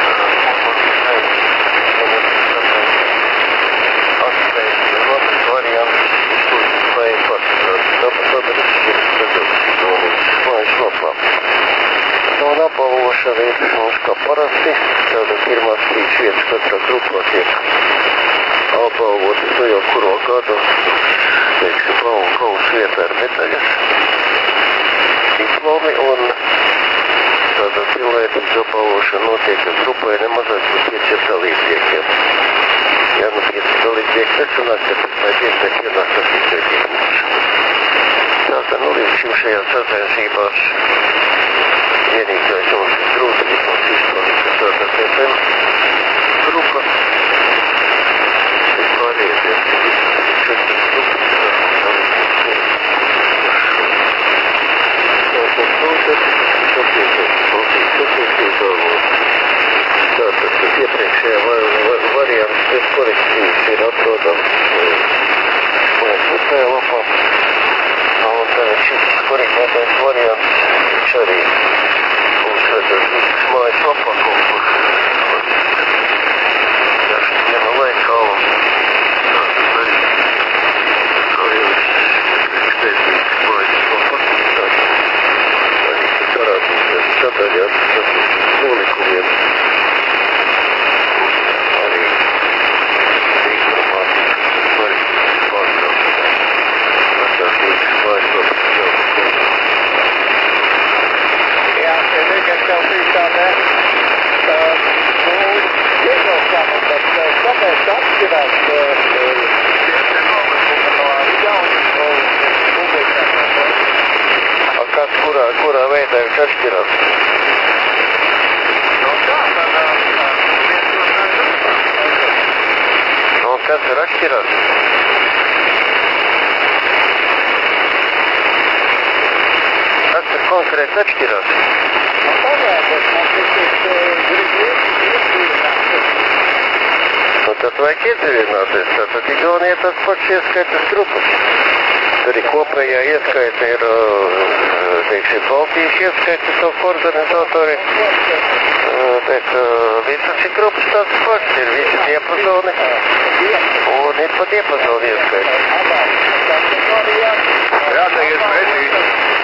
Speaker 2: atskaitas ir otrs variants, izsūtīt vai pats. Tāpat adresi ir redzams Igaunijas mājas lapā. Un apavu apbalvošana ir mums kā parasti, tāda pirmās trīs vietas katrā grupā tiek apbalvotas to jau kuro gadu, teiksim, balvu kausa vietā ar medaļas, diplomi un tāda pilnvērtības apbalvošana notiek ar grupai nemazāk par pieciem dalībniekiem. Ja nu pieci dalībnieki nesanāk, tad vai pieci pienāk tas izvērtības. Tātad, nu, līdz šim šajās sacensībās vienīgais un grūtības mums izpildīt, ka tātad T P M grupa vispārējais ir četras grupas, tātad, nu, tad sapiecēt, paldies, sapiecēt galvot. Tātad, tas iepriekšējā variants bez korekcijas ir atrodams mūsu vispējā lapā. Un tagad šis korektētais variants, viņš arī būs redzams visas mājas lapā kaut kur. Dažas dienu laikā un tātad arī, kā jau es teicu, visas mājas lapā. Arī tas parādīsies sadaļās, tas nolikumiem. Arī informācija, kas var pārstrāpēt. Tās visas mājas lapas jau.
Speaker 1: Jā, te vienkārši tev bija tāda, nu, ieklausāma, bet kāpēc atšķirās tieši nolikuma no jaunas publikācijas?
Speaker 2: A kāds kurā, kurā veidā viņš atšķirās?
Speaker 1: No kā tādā
Speaker 2: No kas ir atšķirās? Kas ir konkrēti atšķirās?
Speaker 1: no pagājušas, man tas ir
Speaker 2: Nu, tad vajag iedzīvināties. Tātad Igaunija tas pats ieskaitas grupas. Arī kopējā ieskaita ir, teiksim, Baltijas ieskaita savu organizatori. Bet visas ir grupas tāds pats. Ir visi diapazoni. Un ir pa diapazoni ieskaita.
Speaker 4: Jā, tagad precīzi.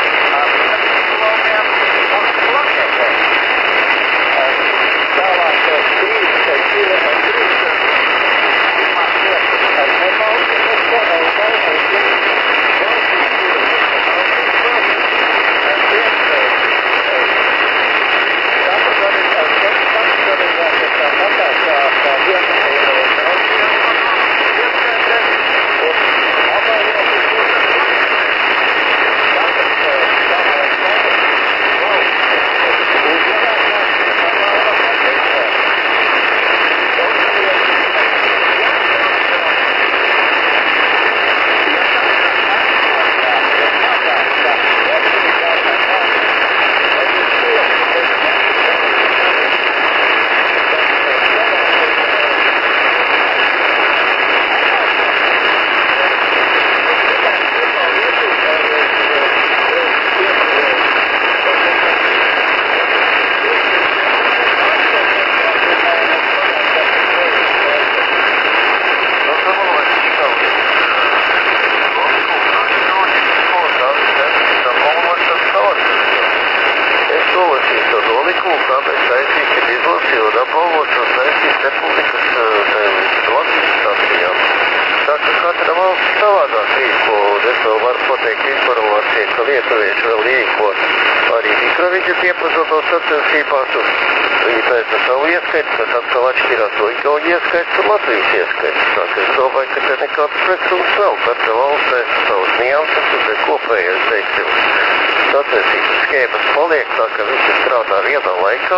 Speaker 2: Lietuvieši vēl rīko arī mikroviģu piepazotos sacensībās un viņi taisa savu ieskaitu, kas atkal atšķirās no Igauņu ieskaitu un Latvijas ieskaitu. Tā ka es domāju, ka te nekāds pretruns nav. Katra valsts taisa savus nianses un te kopējais, teiksim, sacensības skēmas paliek tā, ka visi strādā vienā laikā,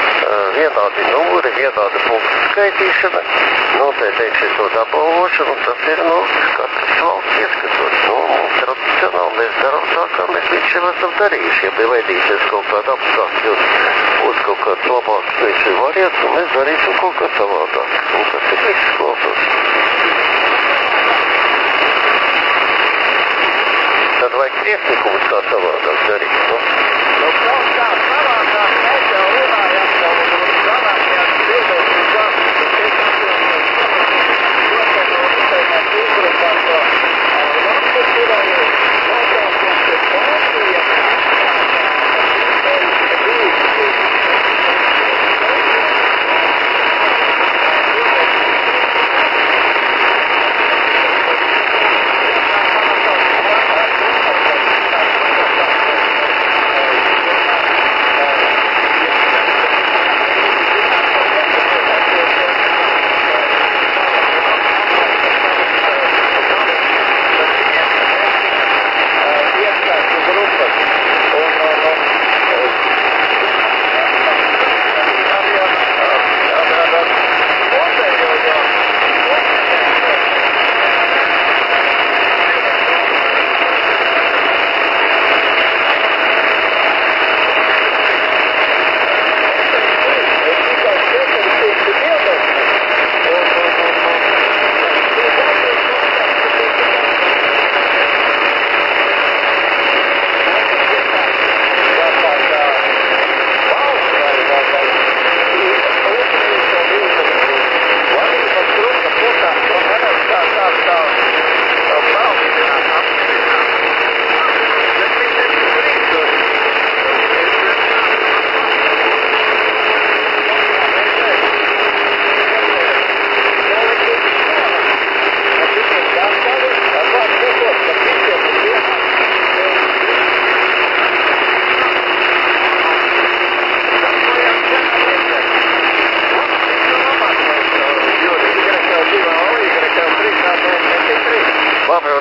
Speaker 2: vienādi numuri, vienāda punktu skaitīšana, nu, te teiksim to apbalvošanu, tas ir, nu, katras valsts ieskatot. Nu, mums tradicionāli mēs darām tā, kā mēs līdz šim esam darījuši. Ja bija veidīsies kaut kāda apstākļa un būs kaut kāds labāks, teiksim, variants, un mēs darīsim kaut kā savādāk. Un tas ir viss klausos. Tad vajag priekšnikumus kā savādāk darīt, nu?
Speaker 1: Nu, kaut kā savādāk mēs jau runājam, ka mums savādāk bildes un zāmas, ka tiešām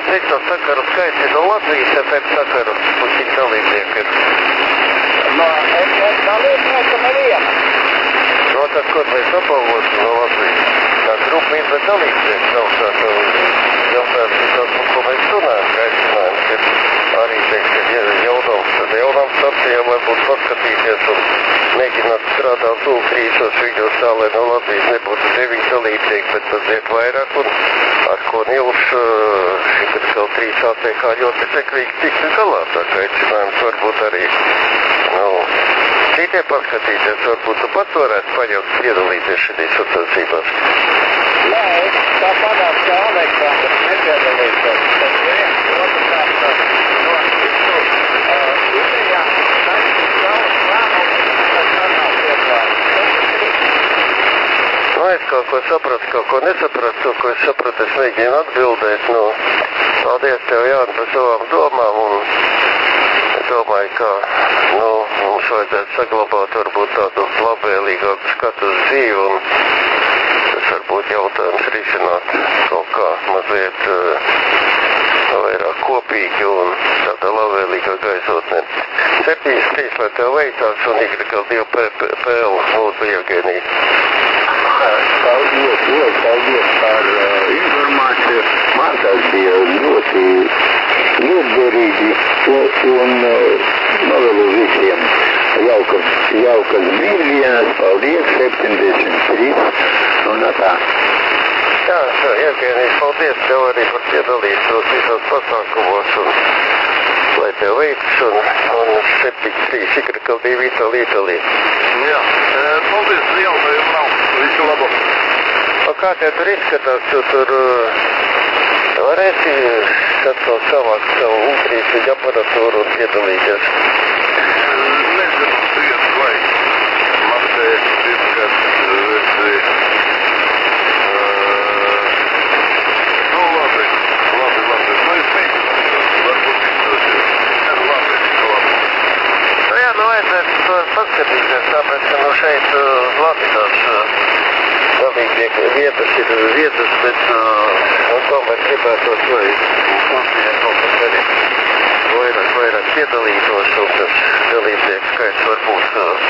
Speaker 2: cik to sakaru skaits ir no Latvijas F M sakaru, un cik dalībnieki ir?
Speaker 1: No F M dalībnieka neviena.
Speaker 2: No tad, ko mēs apalvosim no Latvijas? Tā grupa ir, bet dalībnieki nav tā, ka jautājums ir tāds, ko mēs runājam, ka aicinājums ir arī, teiksim, jaunām, jaunām stacijām, varbūt paskatīties un mēģināt strādāt tūkrīsos viņos tā, lai no Latvijas nebūtu deviņi dalībnieki, bet mazliet vairāk, un ar ko Nils šikad vēl trīs A T K ļoti sekvīgi tiktu galā, tā kā aicinājums varbūt arī, nu, citiem paskatīties, varbūt tu pats varētu paņemt piedalīties šīs sacensībās.
Speaker 1: Jā, es tāpatās kā Aleksandrs nepiedalītos, bet viens, otrkārt, no visu idejām, tas ir savas lēmums, tas nav pieklājums.
Speaker 2: Nu, es kaut ko sapratu, kaut ko nesapratu, to, ko es sapratu, es mēģinu atbildēt, nu, paldies tev, Jāni, par savām domām, un domāju, ka, nu, mums vajadzētu saglabāt varbūt tādu labvēlīgāku skatu uz dzīvi, un tas varbūt jautājums risināt kaut kā mazliet uh, vairāk kopīgi un tādā labvēlīgā gaisotnē. septiņdesmit trīs, lai tev veicās, un Y L divi P L, lūdzu, Ievgenija.
Speaker 3: Paldies, ļoti paldies par uh, informāciju. Man tas bija ļoti lietderīgi un uh, novēlu visiem jaukas, jaukas brīvdienas. Paldies, septiņdesmit trīs un tā.
Speaker 2: Jā, Ievgenija, paldies tev arī par piedalīšanos visos pasākumos, un lai tev veicas, un, un septiņdesmit trīs Y L divi Itālija, Itālija.
Speaker 5: Jā, paldies, jautājumu nav. Visu labu.
Speaker 2: O kā tev tur izskatās, tu tur uh, varēsi atkal savākt savu ultrīsīgu aparatūru un piedalīties?
Speaker 5: Nezinu, iet vai. Man te ir, ka esi... Nu, labi, labi, labi. Nu, es mēģinu, varbūt izdosies. Nu, labi, labi.
Speaker 2: Nu jā, nu vajadzētu paskatīties, tāpēc, ka nu šeit uh, labi tās uh, galīgi vietas ir vietas, bet uh, tomēr gribētos, lai Latvijā kaut kas arī vairāk, vairāk piedalītos, un tas dalībnieku skaits varbūt uh,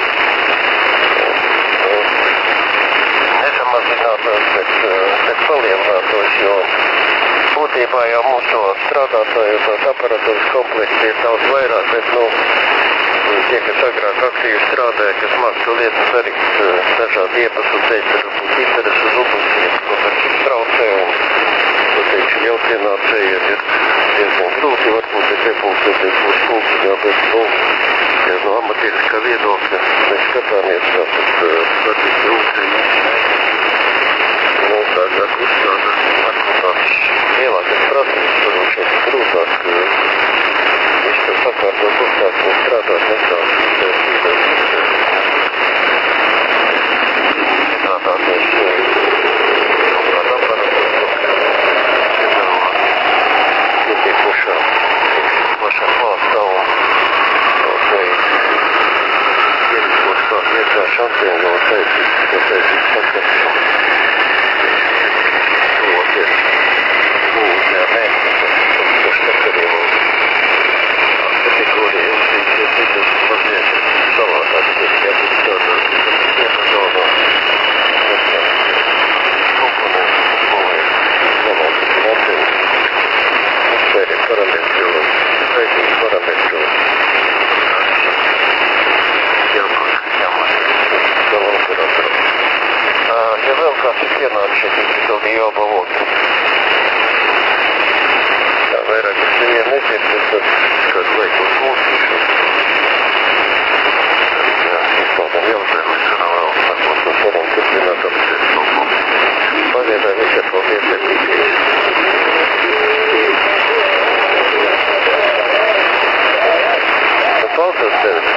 Speaker 2: uh, nesamazinātos, bet, uh, bet palielinātos, jo būtībā jau mūsu strādātāju tās aparatūras komplekti ir daudz vairāk, bet, nu, tie, kas agrāk aktīvi strādāja, kas māca lietas arī dažādi iemesli dēļ, varbūt interesi uz ugunsiem, ko taču traucē, un, ko teikšu, jautienācējiem ir diezgan grūti, varbūt ir piepulcēties mūsu pulciņā, bet, nu, ja no amatieriskā viedokļa mēs skatāmies, tātad varbūt rūkseņi, nu, tādāk uzstāda, varbūt tāds lielākas prasības, varbūt šeit grūtāk, viņš to sakārtot uzstāt un strādāt nekās strādāties kaut kādā aparatūrā, pietiekušā, plašā klāstā un iedikos tā iekšāšu atvienu un taisīt, ka taisīt sakaršu. Tuvoties lūdzu, nē, tas sakariem un kategorija, šīs citas mazliet savādāk, tas jābūt tādā, tas viena zona, komponents, komponents, zemākas finanses, uzsvēri parametru, raitīgi parametru, jāmāk, jāmāk, ja vēl kāds ir pienācis šeit, ir vēl divi obalogi. Jā, vairāk es nevienu nezinu, tad kāds laikos mūsīšu. Jā, izpaldam jautājumu, es varam vēl sakot, mēs varam turpināt apsēst kaut ko. Pagaidām visiem paldies, ja pīkīs. Nu, klausos tevi.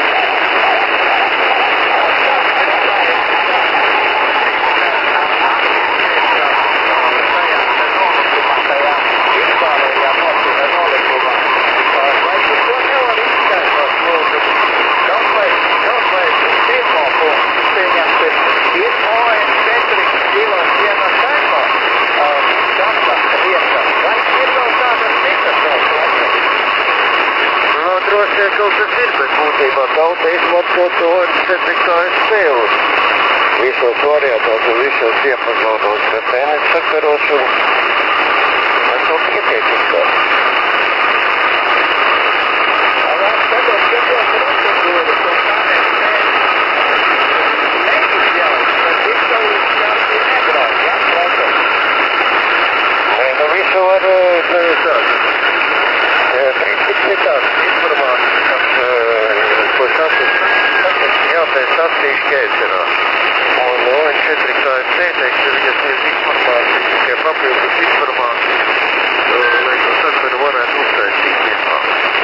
Speaker 2: veikals tas ir, bet būtībā tauta izmanto to četri K S P un visos variantos un visos diapazonos, bet tenis sakaros un ar to pietiek uz kā. Visu var, nu, tāds, princips ir tāds informācijas, kas, ko sasniegt jāpēc sastīšu ķēcerā. Un O N četri K S P teikšu, ja ir informācija, tikai papildus informācija, lai to sakaru varētu uztaisīt vietā.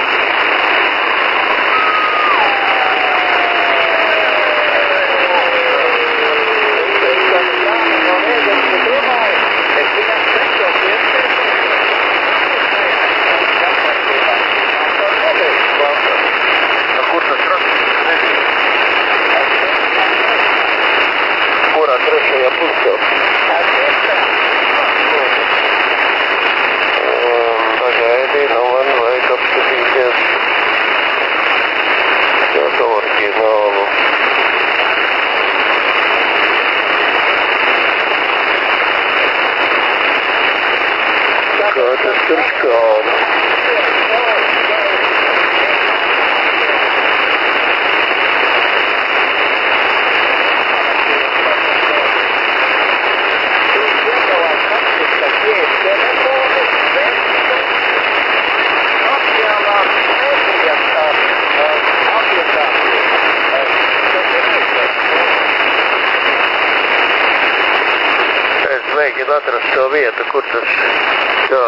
Speaker 2: Trešajā punktā. Pagaidi, nu man vajag apskatīties to oriģinālu. Kā tas tur skan? Mēģinu atrast to vietu, kur tas, jā.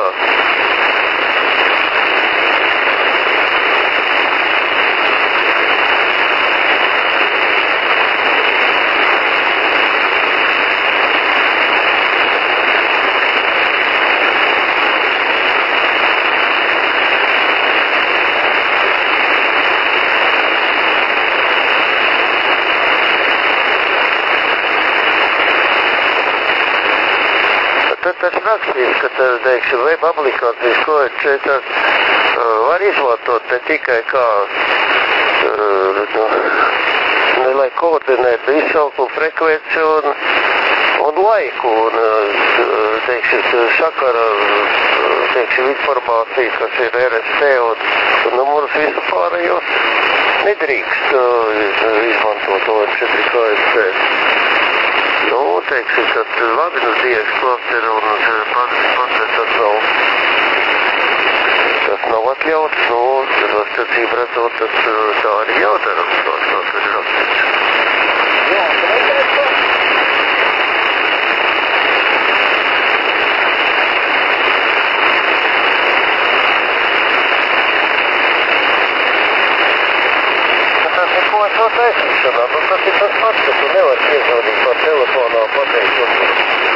Speaker 2: Tas rakstīs, ka, teiksim, web aplikācijas, ko šeit uh, var izmantot ne tikai kā, uh, nu, ne, lai koordinētu izsaukumu frekvenci un, un laiku, un, uh, teiksim, sakara, teiksim, informācijas, kas ir R S T un, un numurus visu pārējos, nedrīkst uh, izmantot O N četri K S P. Nu, teiksim, ka labi, nu, tieši klaster un pats tas nav, tas nav atļauts, nu, tad atcīm redzot, tas tā arī jādara, tās kā tas ir rakstīts. Jā, ko es to taisīšanā, nu tas ir tas pats, ka tu nevari piezvanīt par telefonā pateikt numuru.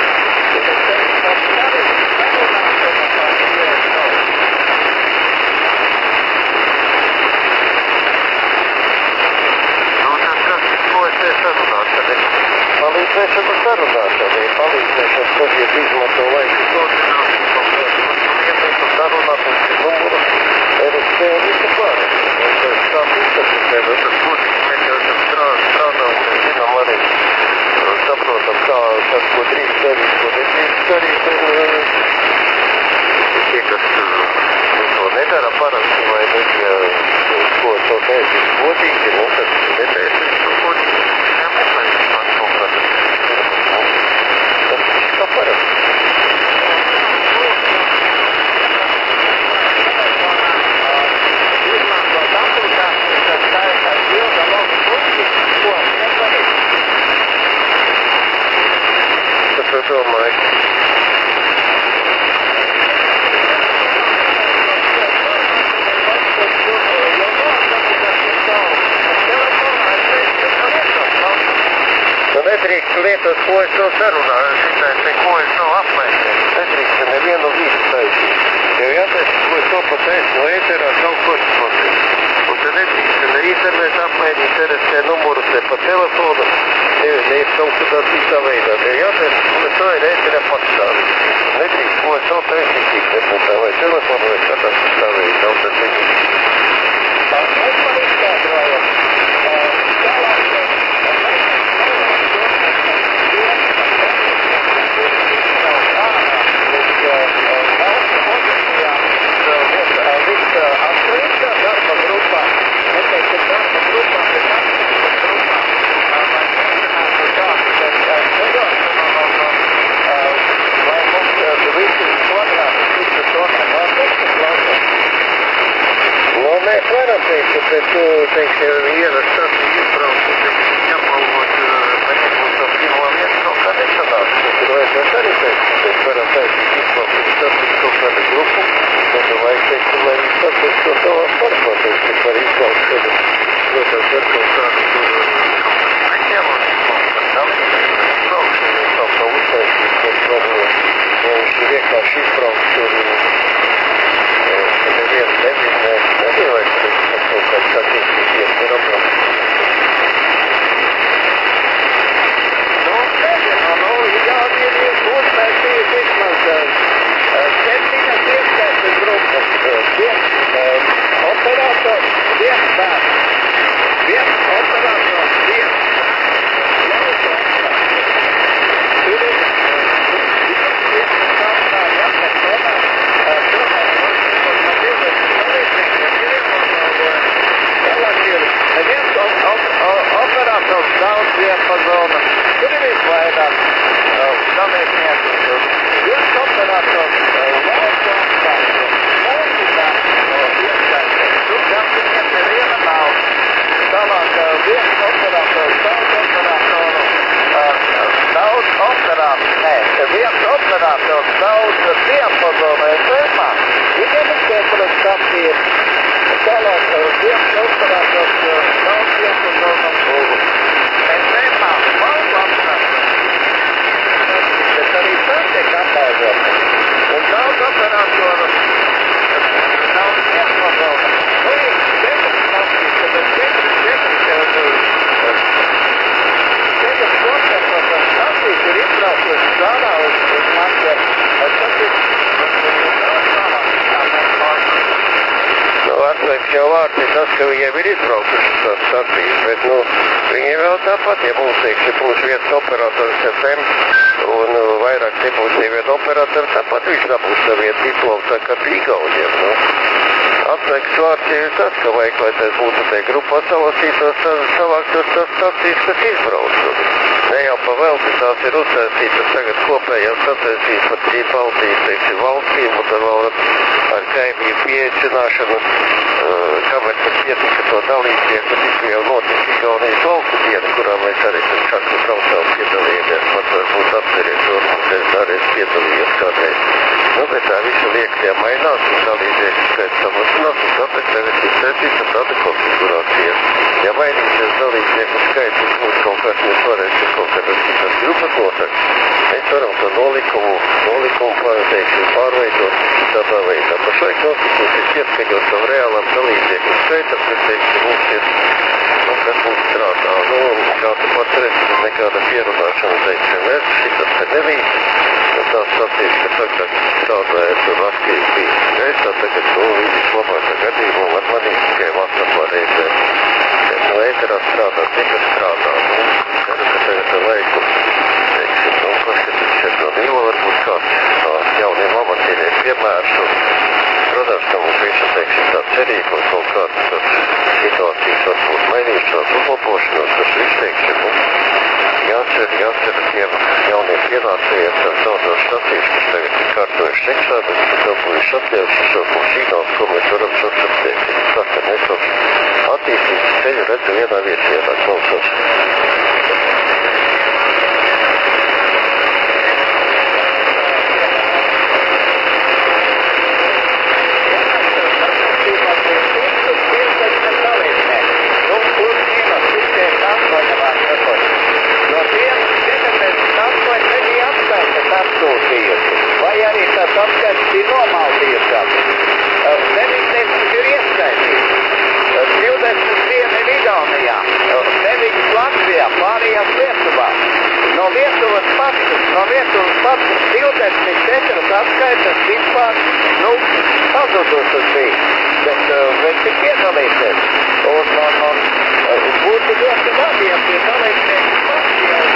Speaker 2: Nu tas kas, ko es te sarunāšanai? Palīdzēšana sarunāšanai, palīdzēšana, kas ir izmanto laiku koordināciju, palīdzēšana sarunāt un numuru, R S T un visu pārēju. Tā funkcija, tas būtīgi mēs jau esam strādā un mēs zinām arī, saprotam, kā tas, ko drīkst darīt, ko nedrīkst darīt, un tie, kas to nedara parasti vai ne, ko to neesīs godīgi, nu, tad neteisīs to godīgi, nemeklēs man kaut kā tas viss kā parasti. Kas to domāju? Nu nedrīkst lietot, ko es to sarunāju, šitais, ko es to apmēģinu. Nedrīkst nevienu visu taisīt. Jo jātaisa, ko es to pateicu, no ēterā kaut ko spotīt. Un tad nedrīkst ne internetu apmēģināt R S T numurus, ne pa telefonu, ne, ne kaut kādā citā veidā. Jo jātaisa, ko es to ir ēterā patstāvīt. Nedrīkst, ko es to taisīt internetā vai telefonu vai kādā citā veidā. Un tad nedrīkst.
Speaker 1: No Lietuvas pašas, no viens un pats divdesmit četras atskaitas vispār, nu, pazudus tas bija. Bet uh, viņš ir piedalīties. Un, un, un uh, būtu ļoti labi, ja pie dalībnieku partijās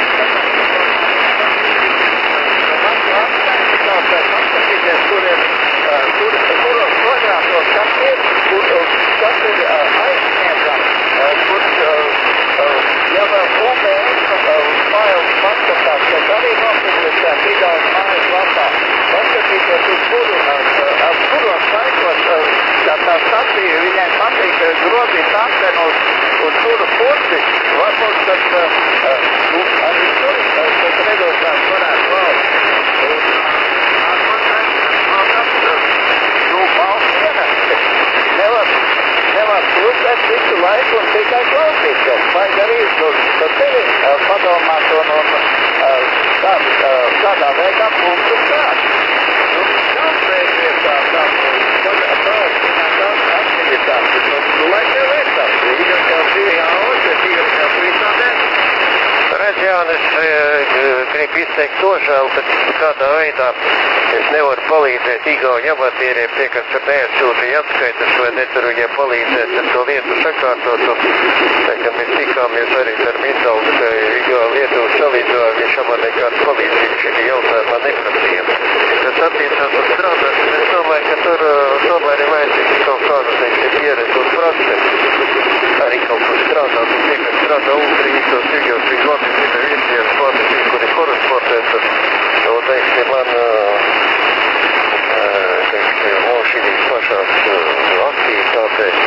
Speaker 1: paskatīties, kur ir, uh, kur, kuros kvadrātos kas ir, kur, kas ir uh, aizsniedzam, uh, kur, uh, uh, ja vēl O B S uh, fails paskatās, kas arī nopublicēts Igaunijas mājas lapā, paskatīties uz kuru, uh, ar kuros laikos, uh, tā tā stacija, viņai patīk uh, grozīt antenu uz, uz kuru pusi, varbūt, kad uh, uh, arī tur, uh, tas redosās varētu valsts. Nevar, nevar klusēt visu laiku un tikai klausīties. Vajag arī par tevi uh, padomāt un, un uh, tā, uh, tādā veidā punktu prāt. Nu, kāpēc tā, tā, tā, aktivitāte, nu, lai tev ir tā, Iga kā dzīvajā otrē, Iga kā trīsādē.
Speaker 2: Redz, Jānis, gribu izteikt to žēl, bet kādā veidā es nevaru palīdzēt Igauņu amatieriem, tie, kas tur neatsūtīja atskaitas, vai netur viņiem palīdzēt ar to lietu sakārtot. Tā kā mēs tikāmies arī ar Mintaldu, ka Igauņu lietu salīdzinājumā, viņš man nekāds palīdzības šī jautājumā neprasīja. Kas attiecās uz strādāt, es domāju, ka tur tomēr ir vajadzīgs kaut kādu, teiksim, pieredzi un praksi. Arī kaut kur strādāt, un tie, kas strādā ultrītos, Igauņos, tik labi zina vietienas, labi zina, kur ir korespondents, un, teiksim, man, teiksim, no šīs pašās aktivitātēs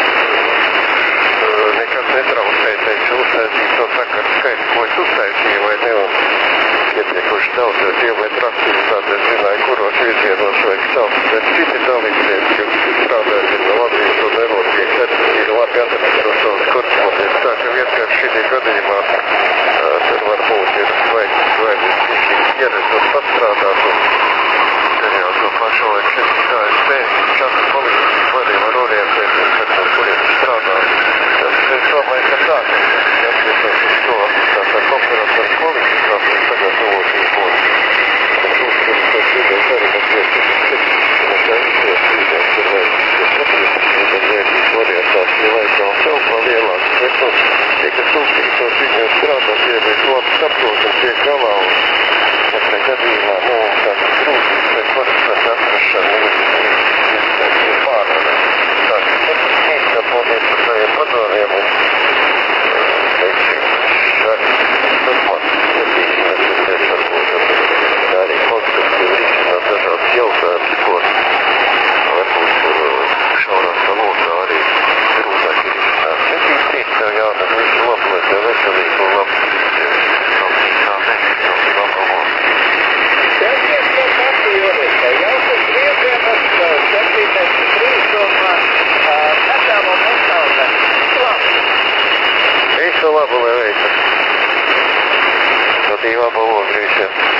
Speaker 2: nekas netraucē, teiksim, uztaisīt to sakaru skaitu, ko es uztaisīju, vai ne, un pietiekuši daudz, jo kilometru aktivitātēs zināju, kuros virzienos vajag saukt, bet citi dalībnieki, kas strādājas ir no Latvijas un Eiropijas, ir labi atrast savus korespondents, tā ka vienkārši šī gadījumā tur varbūt ir vajag, vajag šī pieredzi un pastrādāt, un tad jau to pašu vajag šeit kā es te, šādu politiski varēja var orientēties, kad ar kuriem strādāt. Es domāju, ka tā, ja attiecās uz to, tātad operatoru kvalifikāciju sagatavoties būs. Un uzskatu, ka šīdien arī mēs iestāties un tā izties šīdien, kur vajag saprieties, un vajag orientās, ja vajag vēl sev pa lielāks. Bet, nu, tie, kas uzskatās viņiem strādāt, tie mēs labi saprotam, tiek galā, un katrā gadījumā, nu, tāds grūtības, bet korespondents atrašana, ir pārādā. Tā, tas ir mīst, ka paldies par saviem padomiem, un, teiksim, arī tas man netīšanās, es teicu, varbūt, arī konstruktīvi risināt dažādas jautājumus, ko varbūt šaurās valotā arī grūtāk ir risināt. Nekīs tīt, ka jānāk visu labu, lai tev veselīgi un labi tā nekļūt labu valstu.
Speaker 1: Tas ir to pati jurista. Jau tas viedienas septiņdesmit trīs un netālu nesauda. Labi.
Speaker 2: Visu labu, lai veicas. Tad īvā balogri visiem.